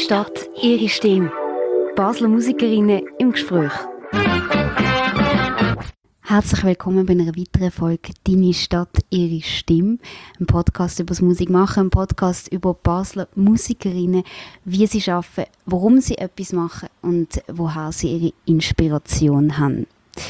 Stadt, ihre Stimme. Basler Musikerinnen im Gespräch. Herzlich willkommen bei einer weiteren Folge «Deine Stadt, ihre Stimme». Ein Podcast über das Musikmachen, ein Podcast über Basler Musikerinnen, wie sie arbeiten, warum sie etwas machen und woher sie ihre Inspiration haben.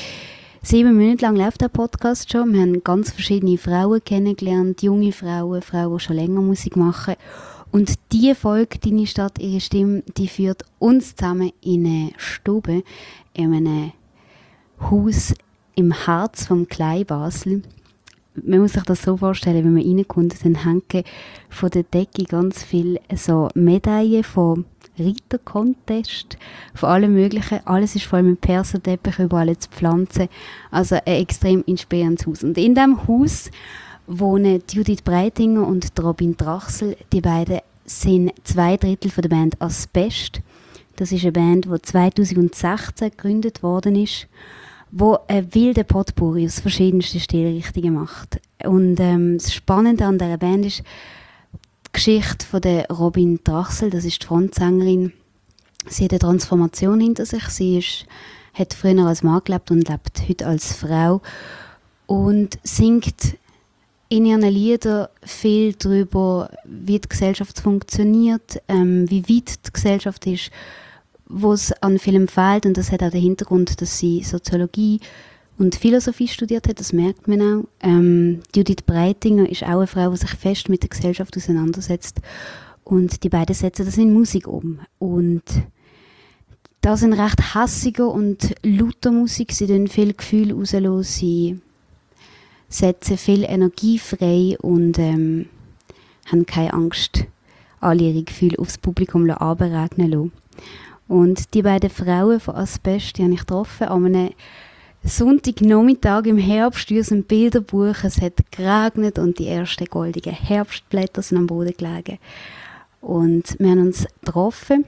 7 Monate lang läuft der Podcast schon. Wir haben ganz verschiedene Frauen kennengelernt, junge Frauen, die schon länger Musik machen. Und diese Folge, «Deine Stadt, ihre Stimme», die führt uns zusammen in eine Stube, in einem Haus im Herz vom Kleinbasel. Man muss sich das so vorstellen, wenn man reinkommt, dann hängen von der Decke ganz viele so Medaillen von Reiter-Contest, von allem Möglichen. Alles ist voll mit Perserteppich, überall jetzt Pflanzen. Also ein extrem inspirierendes Haus. Und in diesem Haus wohnen Judith Breitinger und Robin Drachsel. Die beiden sind 2/3 von der Band Asbest. Das ist eine Band, die 2016 gegründet worden ist, wo ein wilder Potpourri aus verschiedensten Stilrichtungen macht. Und das Spannende an dieser Band ist die Geschichte von der Robin Drachsel. Das ist die Frontsängerin. Sie hat eine Transformation hinter sich. Sie hat früher als Mann gelebt und lebt heute als Frau und singt in ihren Liedern viel darüber, wie die Gesellschaft funktioniert, wie weit die Gesellschaft ist, wo es an vielem fehlt. Und das hat auch den Hintergrund, dass sie Soziologie und Philosophie studiert hat, das merkt man auch. Judith Breitinger ist auch eine Frau, die sich fest mit der Gesellschaft auseinandersetzt. Und die beiden setzen das in Musik um. Und da sind recht hässige und lauter Musik. Sie lassen viel Gefühl rauslassen, sie setzen viel Energie frei und haben keine Angst, alle ihre Gefühle aufs Publikum abregnen lassen. Und die beiden Frauen von Asbest, die habe ich getroffen an einem Sonntagnachmittag im Herbst in unserem Bilderbuch. Es hat geregnet und die ersten goldigen Herbstblätter sind am Boden gelegen. Und wir haben uns getroffen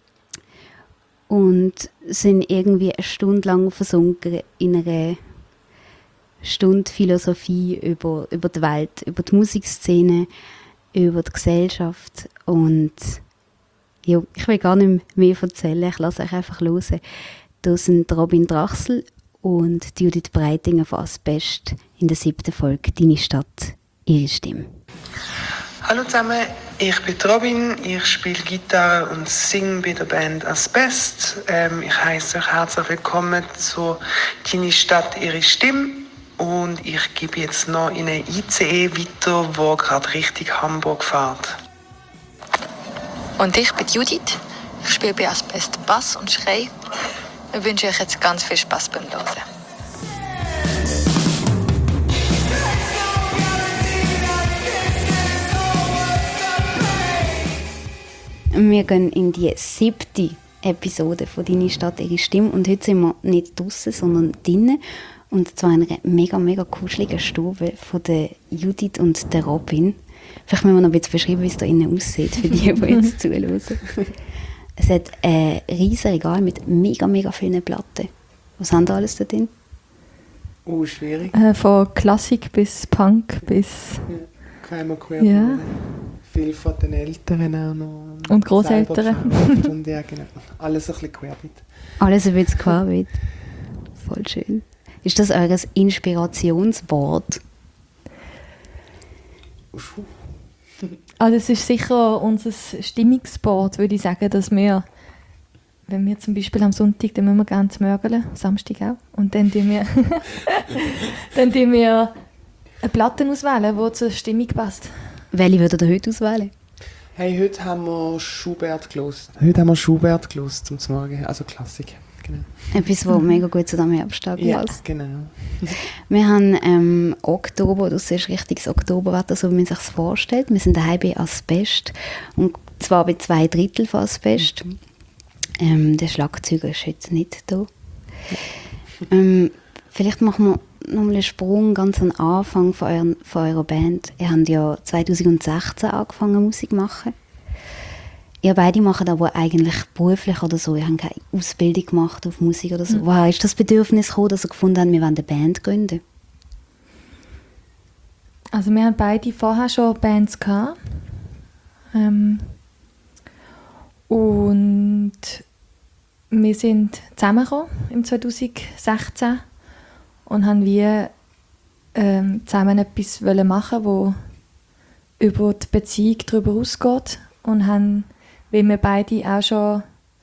und sind irgendwie eine Stunde lang versunken in einer Stunde Philosophie über die Welt, über die Musikszene, über die Gesellschaft. Und ja, ich will gar nicht mehr erzählen, ich lasse euch einfach hören. Da sind Robin Drachsel und Judith Breitinger von Asbest in der 7. Folge «Deine Stadt, ihre Stimme». Hallo zusammen, ich bin Robin, ich spiele Gitarre und singe bei der Band Asbest. Ich heiße euch herzlich willkommen zu «Deine Stadt, ihre Stimme». Und ich gebe jetzt noch in eine ICE weiter, wo gerade Richtung Hamburg fährt. Und ich bin Judith. Ich spiele bei Asbest Bass und Schrei. Ich wünsche euch jetzt ganz viel Spaß beim Hören. Wir gehen in die 7. Episode von «Deine Stadt, ihre Stimme». Und heute sind wir nicht draussen, sondern drinnen. Und zwar in einer mega, mega kuscheligen Stube von der Judith und der Robin. Vielleicht müssen wir noch ein bisschen beschreiben, wie es da innen aussieht, für die jetzt zuhören. Es hat ein riesiges Regal mit mega, mega vielen Platten. Was haben da alles da drin? Oh, schwierig. Von Klassik bis Punk bis... Ja, keiner quer. Ja. Viel von den Älteren auch noch. Und Grosseltern. Und ja, genau. Alles ein bisschen querbeet. Alles ein bisschen querbeet. Voll schön. Ist das euer Inspirationsboard? Also es ist sicher unser Stimmungsboard, würde ich sagen, dass wir, wenn wir zum Beispiel am Sonntag, dann müssen wir gerne mörgeln, Samstag auch, und dann tun wir, eine Platte auswählen, die zur Stimmung passt. Welche würdet ihr heute auswählen? Hey, heute haben wir Schubert gehört zum Morgen, also Klassik. Genau. Etwas, das mega gut zu diesem Herbsttag Ja, passt. genau. Wir haben Oktober, das ist richtiges Oktoberwetter, so wie man sich das vorstellt. Wir sind daheim bei Asbest, und zwar bei 2/3 von Asbest. Der Schlagzeuger ist jetzt nicht da. Vielleicht machen wir nochmal einen Sprung ganz am Anfang von eurer Band. Ihr habt ja 2016 angefangen, Musik zu machen. Ihr beide machen aber eigentlich beruflich oder so. Ihr habt keine Ausbildung gemacht auf Musik oder so. Woher ist das Bedürfnis gekommen, dass ihr gefunden habt, wir wollen eine Band gründen? Also wir haben beide vorher schon Bands gehabt. Und wir sind zusammengekommen im 2016 und haben zusammen etwas machen, wo über die Beziehung darüber ausgeht, und haben, weil wir beide auch schon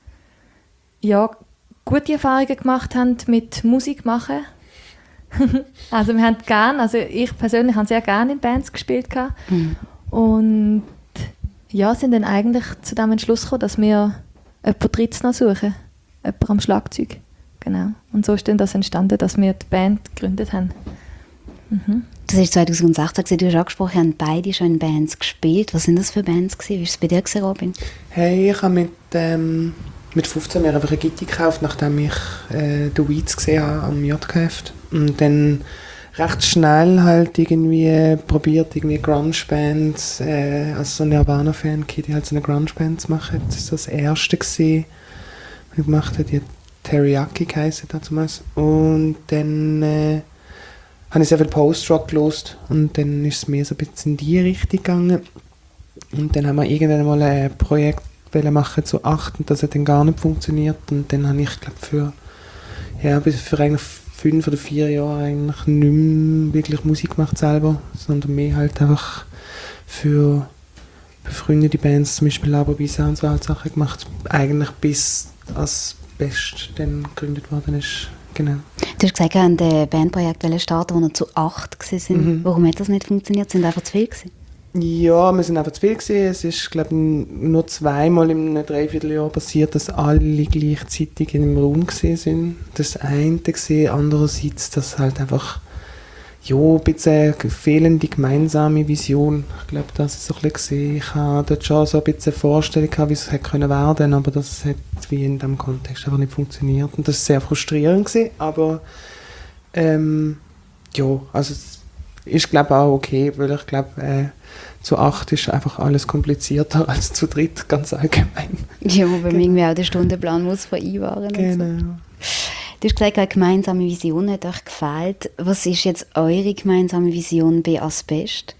gute Erfahrungen gemacht haben mit Musik machen. Also wir haben gerne, also ich persönlich habe sehr gerne in Bands gespielt und sind dann eigentlich zu dem Entschluss gekommen, dass wir jemanden Drittes noch suchen, jemanden am Schlagzeug, genau. Und so ist dann das entstanden, dass wir die Band gegründet haben. Das war 2016, du hast angesprochen, haben beide schon in Bands gespielt. Was sind das für Bands gewesen? Wie war es bei dir, Robin? Hey, ich habe mit 15 mir einfach eine Gitarre gekauft, nachdem ich The Weeds gesehen habe am JKF. Und dann recht schnell halt irgendwie probiert, irgendwie Grunge-Bands, als so ein Nirvana-Fan-Kid, halt so eine Grunge-Band zu machen. Das war das erste gewesen, was ich gemacht habe, die Teriyaki geheißen damals. Und dann habe ich sehr viel Post-Rock gehört und dann ist es mehr so ein bisschen in die Richtung gegangen. Und dann haben wir irgendwann mal ein Projekt machen zu 8 und das hat dann gar nicht funktioniert. Und dann habe ich, glaube für eigentlich 5 oder 4 Jahre eigentlich nicht mehr wirklich Musik gemacht selber, sondern mehr halt einfach für befreundete Bands, zum Beispiel Labobisa und so halt Sachen gemacht. Eigentlich bis Asbest dann gegründet worden ist. Genau. Du hast gesagt, ihr habt ein Bandprojekt starten, wo ihr zu 8 waren. Warum hat das nicht funktioniert? Sind einfach zu viel gewesen? Ja, wir sind einfach zu viel gewesen. Es ist, glaube ich, nur zweimal in einem Dreivierteljahr passiert, dass alle gleichzeitig in einem Raum gewesen sind. Das eine gesehen, andererseits, dass halt einfach ein bisschen eine fehlende gemeinsame Vision. Ich glaube, das ist so ein bisschen. Ich habe dort schon so ein bisschen eine Vorstellung gehabt, wie es hätte werden können, aber das hat wie in diesem Kontext einfach nicht funktioniert. Und das war sehr frustrierend gewesen, aber also es ist, glaube ich, auch okay, weil ich glaube, zu 8 ist einfach alles komplizierter als zu 3, ganz allgemein. Ja, wo man irgendwie auch den Stundenplan muss vereinbaren. Genau. Und so. Du hast gesagt, eine gemeinsame Vision hat euch gefehlt. Was ist jetzt eure gemeinsame Vision bei Asbest?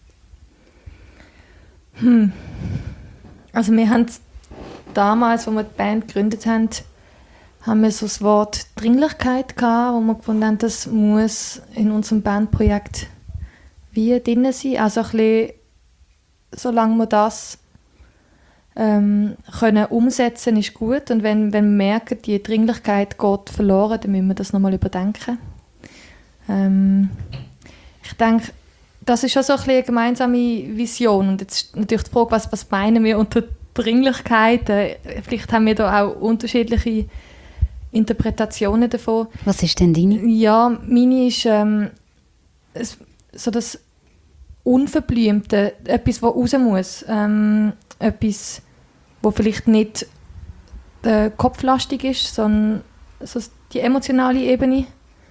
Also wir haben damals, als wir die Band gegründet haben wir so das Wort Dringlichkeit gehabt, wo wir gefunden haben, das muss in unserem Bandprojekt wie drin sein. Also ein bisschen, solange wir das können umsetzen, ist gut. Und wenn wir merken, die Dringlichkeit geht verloren, dann müssen wir das nochmal überdenken. Ich denke, das ist schon so ein bisschen eine gemeinsame Vision. Und jetzt natürlich die Frage, was meinen wir unter Dringlichkeit? Vielleicht haben wir da auch unterschiedliche Interpretationen davon. Was ist denn deine? Ja, meine ist so das Unverblümte, etwas, das raus muss. Etwas, das vielleicht nicht kopflastig ist, sondern so die emotionale Ebene,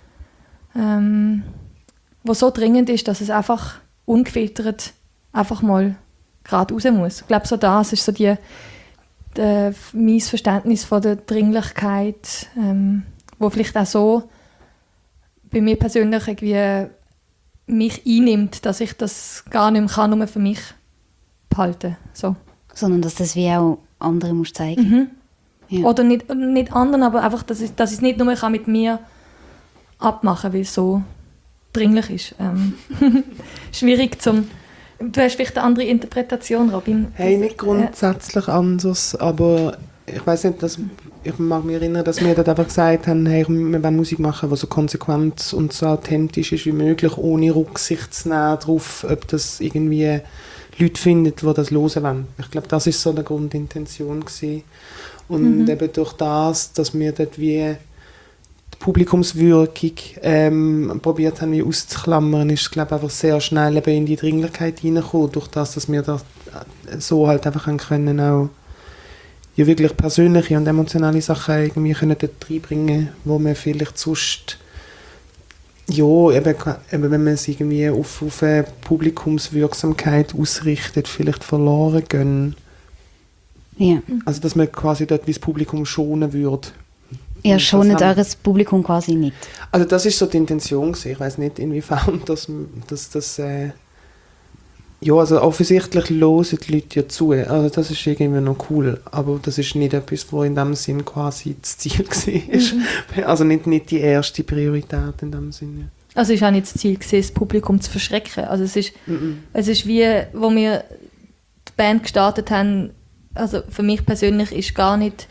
die so dringend ist, dass es einfach ungefiltert einfach mal gerade raus muss. Ich glaube, so das ist so mein Verständnis von der Dringlichkeit, wo vielleicht auch so bei mir persönlich irgendwie mich einnimmt, dass ich das gar nicht mehr kann, nur für mich behalten. So. Sondern dass das wie auch andere musst zeigen. Ja. Oder nicht anderen, aber einfach, dass ich es nicht nur mit mir abmachen kann, weil es so dringlich ist. Schwierig zum... Du hast vielleicht eine andere Interpretation, Robin. Hey, nicht grundsätzlich anders, aber ich weiß nicht, ich mag mich erinnern, dass wir dort einfach gesagt haben, hey, wir wollen Musik machen, die so konsequent und so authentisch ist wie möglich, ohne Rücksicht zu nehmen darauf, ob das irgendwie Leute finden, die das hören wollen. Ich glaube, das war so eine Grundintention gewesen. Und eben durch das, dass wir dort wie die Publikumswirkung probiert haben, wie auszuklammern, ist, glaube ich, einfach sehr schnell eben in die Dringlichkeit hineingekommen, durch das, dass wir das so halt einfach können auch ja wirklich persönliche und emotionale Sachen irgendwie können dort reinbringen, wo man vielleicht sonst ja, eben wenn man es irgendwie auf eine Publikumswirksamkeit ausrichtet, vielleicht verloren gehen. Ja. Also dass man quasi dort wie das Publikum schonen würde. Ja, schonet eures Publikum quasi nicht. Also das ist so die Intention gewesen. Ich weiß nicht, inwiefern das Ja, also offensichtlich hören die Leute ja zu. Also das ist irgendwie noch cool. Aber das ist nicht etwas, was in dem Sinn quasi das Ziel war. Also nicht die erste Priorität in dem Sinne. Also es war auch nicht das Ziel, das Publikum zu verschrecken. Also es ist wie, wo wir die Band gestartet haben, also für mich persönlich ist gar nicht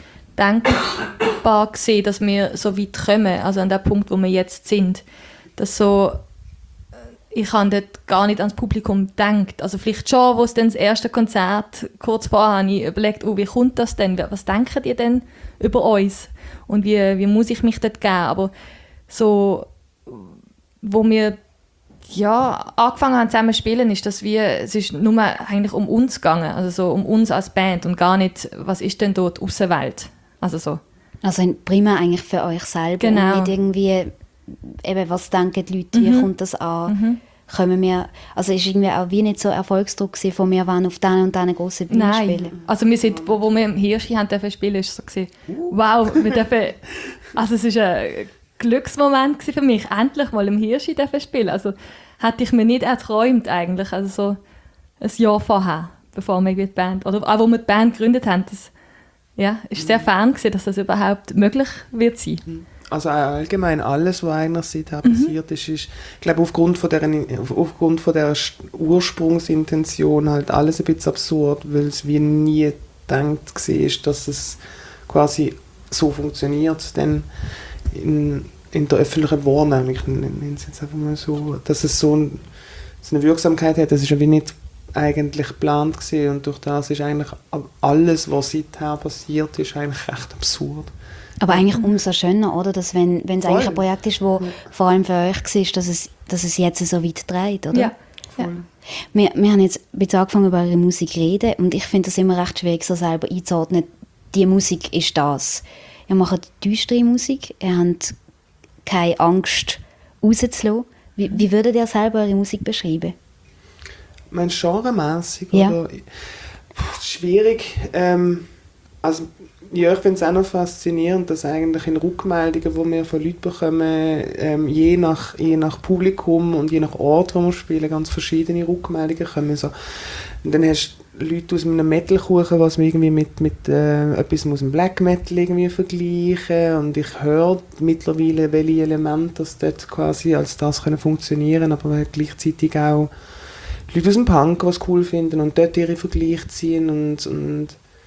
denkbar gewesen, dass wir so weit kommen, also an dem Punkt, wo wir jetzt sind. Dass so, ich habe dort gar nicht ans Publikum gedacht. Also vielleicht schon, wo es dann das erste Konzert kurz vorher habe ich überlegt, wie kommt das denn? Was denken ihr denn über uns? Und wie muss ich mich dort geben? Aber so, wo wir angefangen haben zusammen zu spielen, ist, dass es ist nur eigentlich um uns gegangen, also so um uns als Band und gar nicht, was ist denn dort die Aussenwelt? Also primär eigentlich für euch selber. Genau. Und nicht irgendwie, eben, was denken die Leute, wie kommt das an? Können wir, also ist irgendwie auch wie nicht so Erfolgsdruck gewesen, von wir wollen auf diesen und diesen grossen Bühne spielen? Also wir sind, wo wir im Hirschi haben dürfen spielen, ist so gewesen, wow, wir dürfen, also es ist ein Glücksmoment für mich, endlich mal im Hirschi dürfen spielen. Also hätte ich mir nicht erträumt eigentlich, also so ein Jahr vorher, bevor wir die Band, oder auch wo wir die Band gegründet haben, das ist sehr fern gewesen, dass das überhaupt möglich wird sein. Also allgemein alles, was eigentlich seither passiert ist, ich glaube aufgrund von der Ursprungsintention halt alles ein bisschen absurd, weil es wie nie gedacht war, dass es quasi so funktioniert, denn in der öffentlichen Wahrnehmung, ich nenne es jetzt einfach mal so, dass es so eine Wirksamkeit hat, das ist ja wie nicht eigentlich geplant gewesen, und durch das ist eigentlich alles, was seither passiert, ist eigentlich recht absurd. Aber eigentlich umso schöner, oder? Dass wenn es eigentlich ein Projekt ist, das vor allem für euch war, dass es jetzt so weit dreht, oder? Ja. Wir haben jetzt ein bisschen angefangen, über eure Musik zu reden, und ich finde das immer recht schwierig, so selber einzuordnen, die Musik ist das. Ihr macht düstere Musik, ihr habt keine Angst, rauszulassen. Wie würdet ihr selber eure Musik beschreiben? Meinst du genremässig? Ja. Oder? Schwierig. Also, ja, ich finde es auch noch faszinierend, dass eigentlich in Rückmeldungen, die wir von Leuten bekommen, je nach Publikum und je nach Ort, wo wir spielen, ganz verschiedene Rückmeldungen kommen. So. Und dann hast du Leute aus einem Metal-Kuchen, was man irgendwie mit etwas aus dem Black Metal irgendwie vergleichen. Und ich höre mittlerweile, welche Elemente das dort quasi als das können funktionieren, aber gleichzeitig auch Leute aus dem Punk, die es cool finden und dort ihre Vergleiche ziehen. Und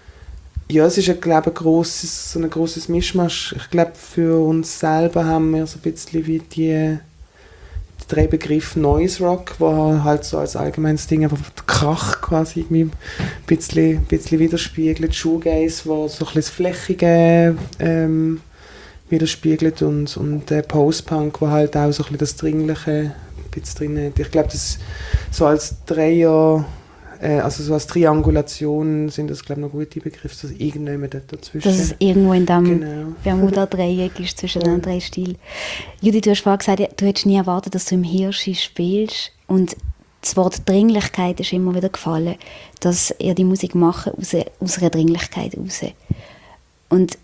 ja, es ist, glaube ich, ein grosses Mischmasch. Ich glaube, für uns selber haben wir so ein bisschen wie die drei Begriffe Noise Rock, wo halt so als allgemeines Ding einfach der Krach quasi irgendwie ein bisschen widerspiegelt. Shoegaze, wo so ein bisschen das Flächige widerspiegelt, und Post-Punk, wo halt auch so ein bisschen das Dringliche ein bisschen drin hat. Ich glaube, das so als also so als Triangulation sind das, glaube ich, noch gute Begriffe, dass irgendjemand dort dazwischen... Dass es irgendwo in diesem Bermuda-Dreieck ist zwischen den drei Stilen. Judith, du hast vorhin gesagt, du hättest nie erwartet, dass du im Hirschi spielst, und das Wort Dringlichkeit ist immer wieder gefallen, dass ihr die Musik macht aus einer Dringlichkeit raus. Und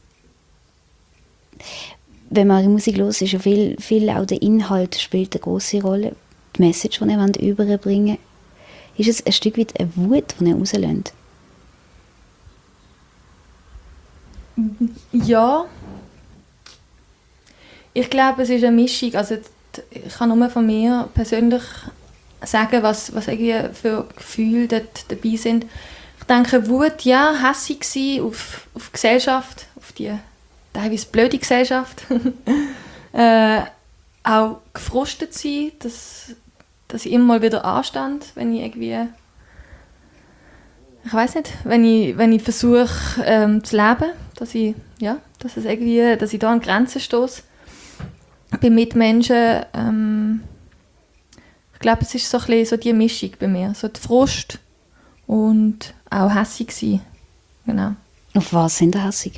wenn man eure Musik hört, ist ja viel auch der Inhalt spielt eine grosse Rolle, die Message, die ihr überbringen wollt. Ist es ein Stück weit eine Wut, die ihr rauslässt? Ja. Ich glaube, es ist eine Mischung. Also, ich kann nur von mir persönlich sagen, was irgendwie für Gefühle dort dabei sind. Ich denke, Wut, ja, hässig sein auf die Gesellschaft, auf die teilweise blöde Gesellschaft. Auch gefrustet sein, dass ich immer mal wieder anstand, wenn ich irgendwie, ich weiß nicht, wenn ich versuche zu leben, dass ich da an Grenzen stoße bei Mitmenschen. Ich glaube, es ist so ein bisschen so die Mischung bei mir, so die Frust und auch hässig sein. Genau. Auf was sind ihr hässig?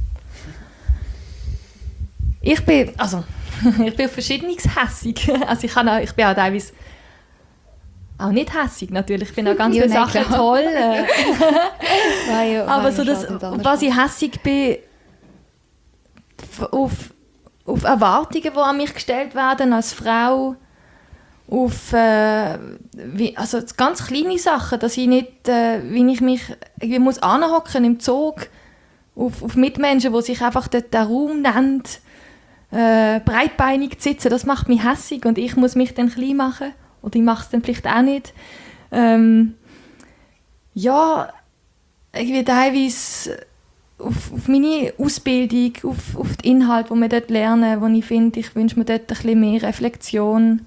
Ich bin auf Verschiedenes hässig. Also ich bin auch teilweise auch nicht hässig, natürlich. Ich finde auch ganz viele Sachen toll. Aber so das, was ich hässig bin, auf Erwartungen, die an mich gestellt werden als Frau, auf also ganz kleine Sachen, dass ich nicht, wie ich mich irgendwie muss anhocken im Zug auf Mitmenschen, die sich einfach den Raum nennen, breitbeinig zu sitzen, das macht mich hässig und ich muss mich dann klein machen oder ich mache es dann vielleicht auch nicht. Ja, irgendwie teilweise auf meine Ausbildung, auf den Inhalt, den wir dort lernen, wo ich finde, ich wünsche mir dort ein bisschen mehr Reflexion.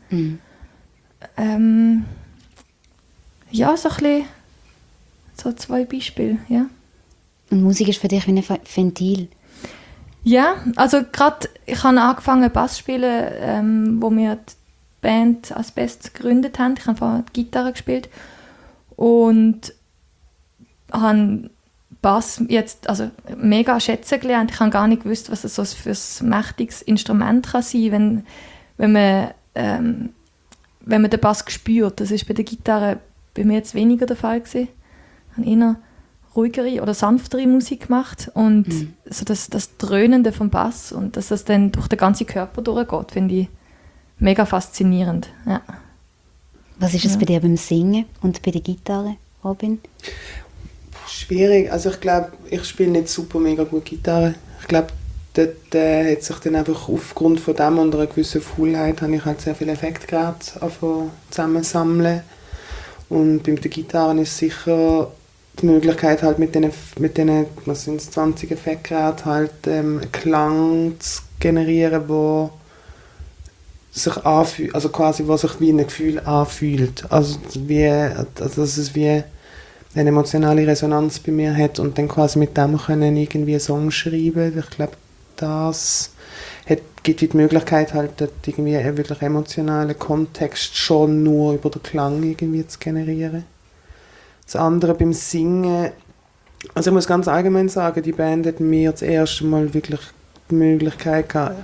Ja, so ein bisschen, so 2 Beispiele, ja. Und Musik ist für dich wie ein Ventil? Ja, also gerade, ich habe angefangen Bass zu spielen, wo wir die Band Asbest gegründet haben. Ich habe vorher die Gitarre gespielt und habe Bass jetzt also mega schätzen gelernt. Ich habe gar nicht gewusst, was es so für ein mächtiges Instrument kann sein, wenn man den Bass spürt. Das ist bei der Gitarre bei mir jetzt weniger der Fall gewesen. Ich habe eher ruhigere oder sanftere Musik gemacht und so das Dröhnende vom Bass und dass das dann durch den ganzen Körper durchgeht, finde ich mega faszinierend. Ja. Was ist es bei dir beim Singen und bei der Gitarre, Robin? Schwierig. Also ich glaube, ich spiele nicht super mega gut Gitarre. Ich glaube, dort hat sich dann einfach aufgrund von dem und einer gewissen Faulheit habe ich halt sehr viele Effektgeräte zusammensammeln. Und bei der Gitarre ist sicher die Möglichkeit halt mit diesen was sind 20 Effektgeräten halt Klang zu generieren, wo sich anfühlt, also quasi wo sich wie ein Gefühl anfühlt. Also dass es wie eine emotionale Resonanz bei mir hat und dann quasi mit dem können irgendwie einen Song schreiben. Ich glaube, das gibt die Möglichkeit halt dort irgendwie einen wirklich emotionalen Kontext schon nur über den Klang irgendwie zu generieren. Das andere beim Singen, also ich muss ganz allgemein sagen, die Band hat mir das erste Mal wirklich die Möglichkeit gehabt,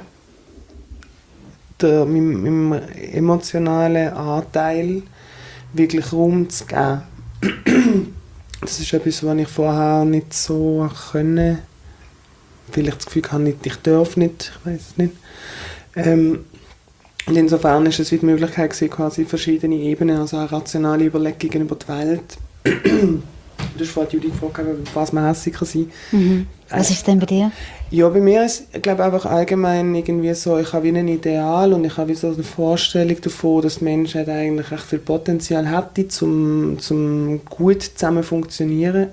meinem emotionalen Anteil wirklich Raum zu geben. Das ist etwas, was ich vorher nicht so können. Vielleicht das Gefühl habe, ich darf nicht, ich weiß es nicht. Und insofern ist es wie die Möglichkeit gewesen, quasi verschiedene Ebenen, also auch rationale Überlegungen über die Welt. Du hast vorhin Judith gefragt, was man hässlich kann sein. Was ist denn bei dir? Ja, bei mir ist, ich glaube, einfach allgemein irgendwie so, ich habe wie ein Ideal und ich habe wie so eine Vorstellung davon, dass die Menschheit eigentlich recht viel Potenzial hätte, zum gut zusammen funktionieren.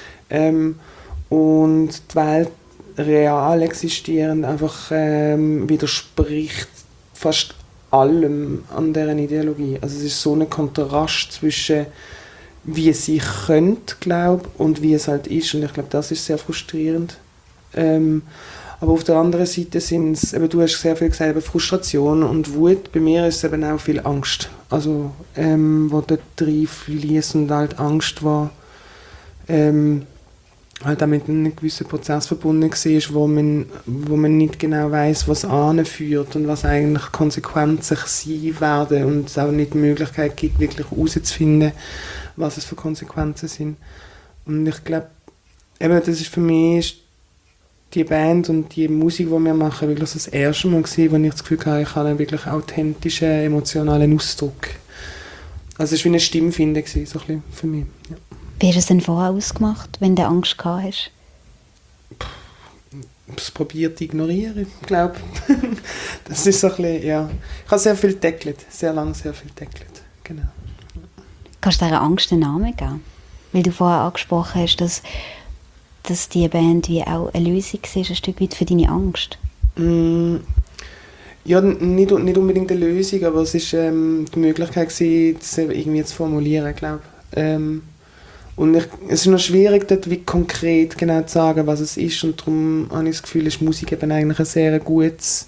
Und die Welt real existierend einfach widerspricht fast allem an deren Ideologie. Also es ist so ein Kontrast zwischen wie es sein könnte, glaube ich, und wie es halt ist. Und ich glaube, das ist sehr frustrierend. Aber auf der anderen Seite sind es, du hast sehr viel gesagt, Frustration und Wut. Bei mir ist es eben auch viel Angst. Also, wo dort reinfließt und halt Angst war, halt auch mit einem gewissen Prozess verbunden war, wo man nicht genau weiss, was anführt und was eigentlich Konsequenzen sein werden und es auch nicht die Möglichkeit gibt, wirklich herauszufinden, was es für Konsequenzen sind. Und ich glaube, eben, das ist für mich die Band und die Musik, die wir machen, wirklich das erste Mal gewesen, wo ich das Gefühl hatte, ich habe einen wirklich authentischen, emotionalen Ausdruck. Also es war wie eine Stimmfinde gewesen, so ein bisschen für mich. Ja. Wie hast du es denn vorher ausgemacht, wenn du Angst gehabt hast? Ich habe es probiert zu ignorieren, ich glaube. Das ist so ein bisschen, ja. Ich habe sehr viel gedeckelt, sehr lange sehr viel gedeckelt, genau. Kannst du dieser Angst einen Namen geben? Weil du vorher angesprochen hast, dass die Band wie auch eine Lösung war, ein Stück weit für deine Angst. Ja, nicht unbedingt eine Lösung, aber es war die Möglichkeit, das irgendwie zu formulieren, glaube ich. Und es ist noch schwierig, dort wie konkret genau zu sagen, was es ist. Und darum habe ich das Gefühl, ist Musik eben eigentlich ein sehr gutes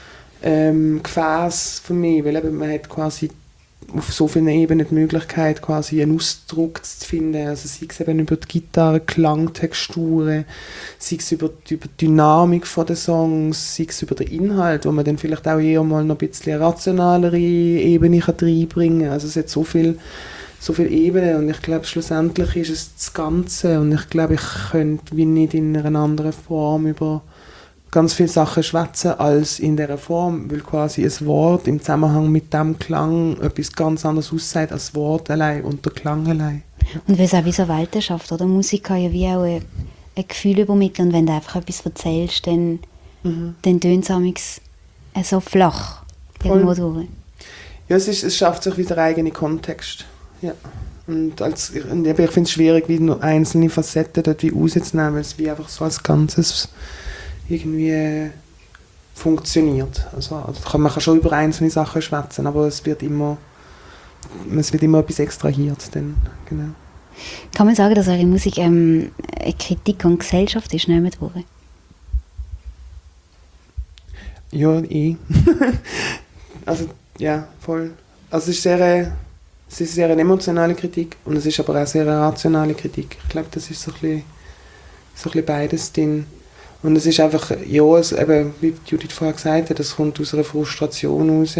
Gefäß für mich, weil eben man hat quasi auf so vielen Ebenen die Möglichkeit, quasi einen Ausdruck zu finden. Also sei es eben über die Gitarre, Klangtexturen, sei es über die Dynamik der Songs, sei es über den Inhalt, wo man dann vielleicht auch eher mal noch ein bisschen eine rationalere Ebene reinbringen kann. Also es hat so viele Ebenen und ich glaube, schlussendlich ist es das Ganze und ich glaube, ich könnte wie nicht in einer anderen Form über ganz viele Sachen schwätzen als in dieser Form, weil quasi ein Wort im Zusammenhang mit dem Klang etwas ganz anderes aussieht als das Wort allein und der Klang allein. Und weil es auch wie so Welten schafft, oder? Musik kann ja wie auch ein Gefühl übermitteln und wenn du einfach etwas erzählst, dann tönt es so flach irgendwo durch. Ja, es schafft sich wieder eigene Kontext. Ja. Und ich finde es schwierig, wie nur einzelne Facetten dort wie rauszunehmen, weil es wie einfach so als Ganzes irgendwie funktioniert. Also man kann schon über einzelne Sachen schwätzen, aber es wird immer etwas extrahiert. Dann, genau. Kann man sagen, dass eure Musik eine Kritik an die Gesellschaft ist, nicht wahr? Ja, also, ja, voll. Also es ist sehr eine emotionale Kritik und es ist aber auch sehr eine rationale Kritik. Ich glaube, das ist so ein bisschen beides drin. Und es ist einfach, ja, eben, wie Judith vorher gesagt hat, das kommt aus einer Frustration raus.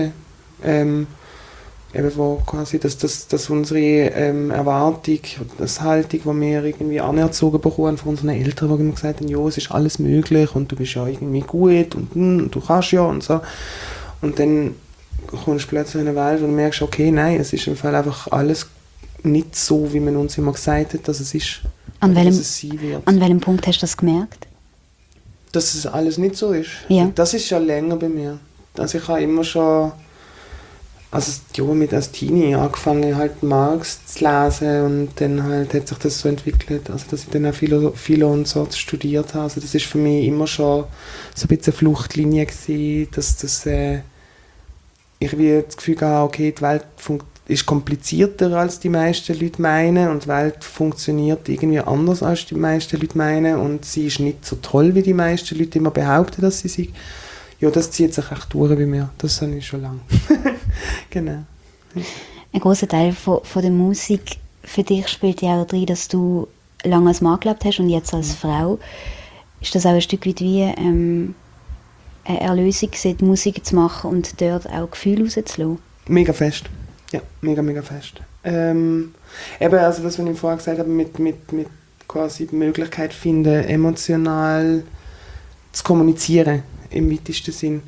Eben wo quasi, dass unsere Erwartung, das Haltung, die wir irgendwie anerzogen bekommen von unseren Eltern, die immer gesagt haben, ja, es ist alles möglich und du bist ja irgendwie gut und du kannst ja und so. Und dann kommst du plötzlich in eine Welt, wo du merkst, okay, nein, es ist im Fall einfach alles nicht so, wie man uns immer gesagt hat, dass es ist. Dass es sein wird. An welchem Punkt hast du das gemerkt? Dass es alles nicht so ist. Ja. Das ist schon länger bei mir. Also ich habe immer schon, also ja, als Teenie angefangen halt Marx zu lesen und dann halt hat sich das so entwickelt, also dass ich dann auch Philo und so studiert habe. Also das ist für mich immer schon so ein bisschen eine Fluchtlinie gewesen, dass ich wie das Gefühl habe, okay, die Welt ist komplizierter als die meisten Leute meinen und die Welt funktioniert irgendwie anders als die meisten Leute meinen und sie ist nicht so toll, wie die meisten Leute immer behaupten, dass sie sei. Ja, das zieht sich echt durch bei mir. Das habe ich schon lange. Genau. Ein grosser Teil von der Musik für dich spielt ja auch drin, dass du lange als Mann gelebt hast und jetzt als Frau. Ist das auch ein Stück weit wie eine Erlösung, die Musik zu machen und dort auch Gefühle rauszulassen? Mega fest. Ja, mega, mega fest. Eben, also das, was ich vorher gesagt habe, mit quasi die Möglichkeit finden, emotional zu kommunizieren, im weitesten Sinn,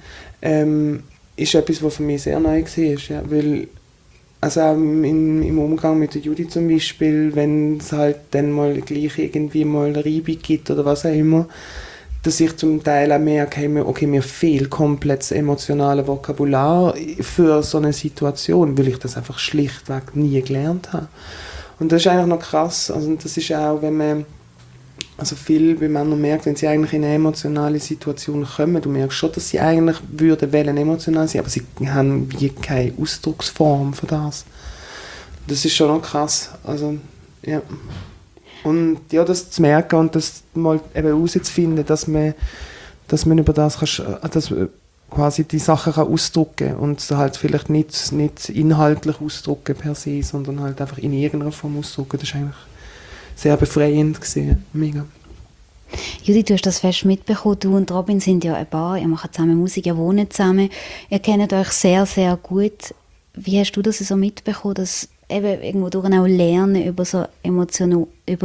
ist etwas, was für mich sehr neu war. Ja, weil, also auch im Umgang mit der Judith zum Beispiel, wenn es halt dann mal gleich irgendwie mal eine Reibung gibt oder was auch immer, dass ich zum Teil auch merke, okay, mir fehlt komplett das emotionale Vokabular für so eine Situation, weil ich das einfach schlichtweg nie gelernt habe. Und das ist eigentlich noch krass. Also das ist auch, wenn man viel, wie man noch merkt, wenn sie eigentlich in eine emotionale Situation kommen, du merkst schon, dass sie eigentlich wollen emotional sein, aber sie haben wie keine Ausdrucksform für das. Das ist schon noch krass. Also, ja. Und ja, das zu merken und das mal eben herauszufinden, dass man über das quasi die Sachen kann ausdrücken und halt vielleicht nicht inhaltlich ausdrücken per se, sondern halt einfach in irgendeiner Form ausdrücken, das ist eigentlich sehr befreiend gewesen. Mega. Judith, du hast das fest mitbekommen. Du und Robin sind ja ein Paar, ihr macht zusammen Musik, ihr wohnt zusammen. Ihr kennt euch sehr, sehr gut. Wie hast du das so mitbekommen, dass eben irgendwo durch auch lernen, über so Emotionen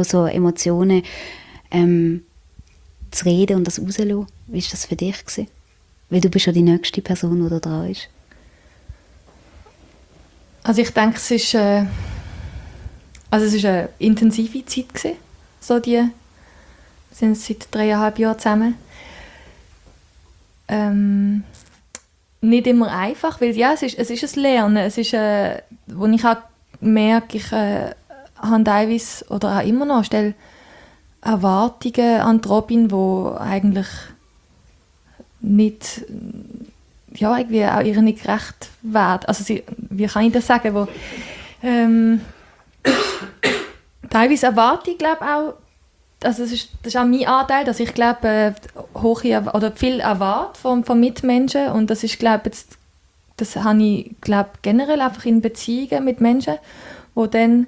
zu reden und das rauszulassen? Wie war das für dich gewesen? Weil du bist ja die nächste Person, die da dran ist. Also ich denke, es ist eine intensive Zeit gewesen. So wir sind seit 3,5 Jahren zusammen. Nicht immer einfach, weil ja, es ist ein Lernen. Es ist, wo ich auch merke, ich habe teilweise oder auch immer noch stelle Erwartungen an die Robin, die eigentlich nicht, ja, irgendwie auch ihr nicht gerecht werden. Also wie kann ich das sagen, wo teilweise erwarte ich, glaube auch, also das ist auch mein Anteil, dass ich glaube viel erwarte von Mitmenschen und das ist, glaube das habe ich, glaube generell einfach in Beziehungen mit Menschen, wo dann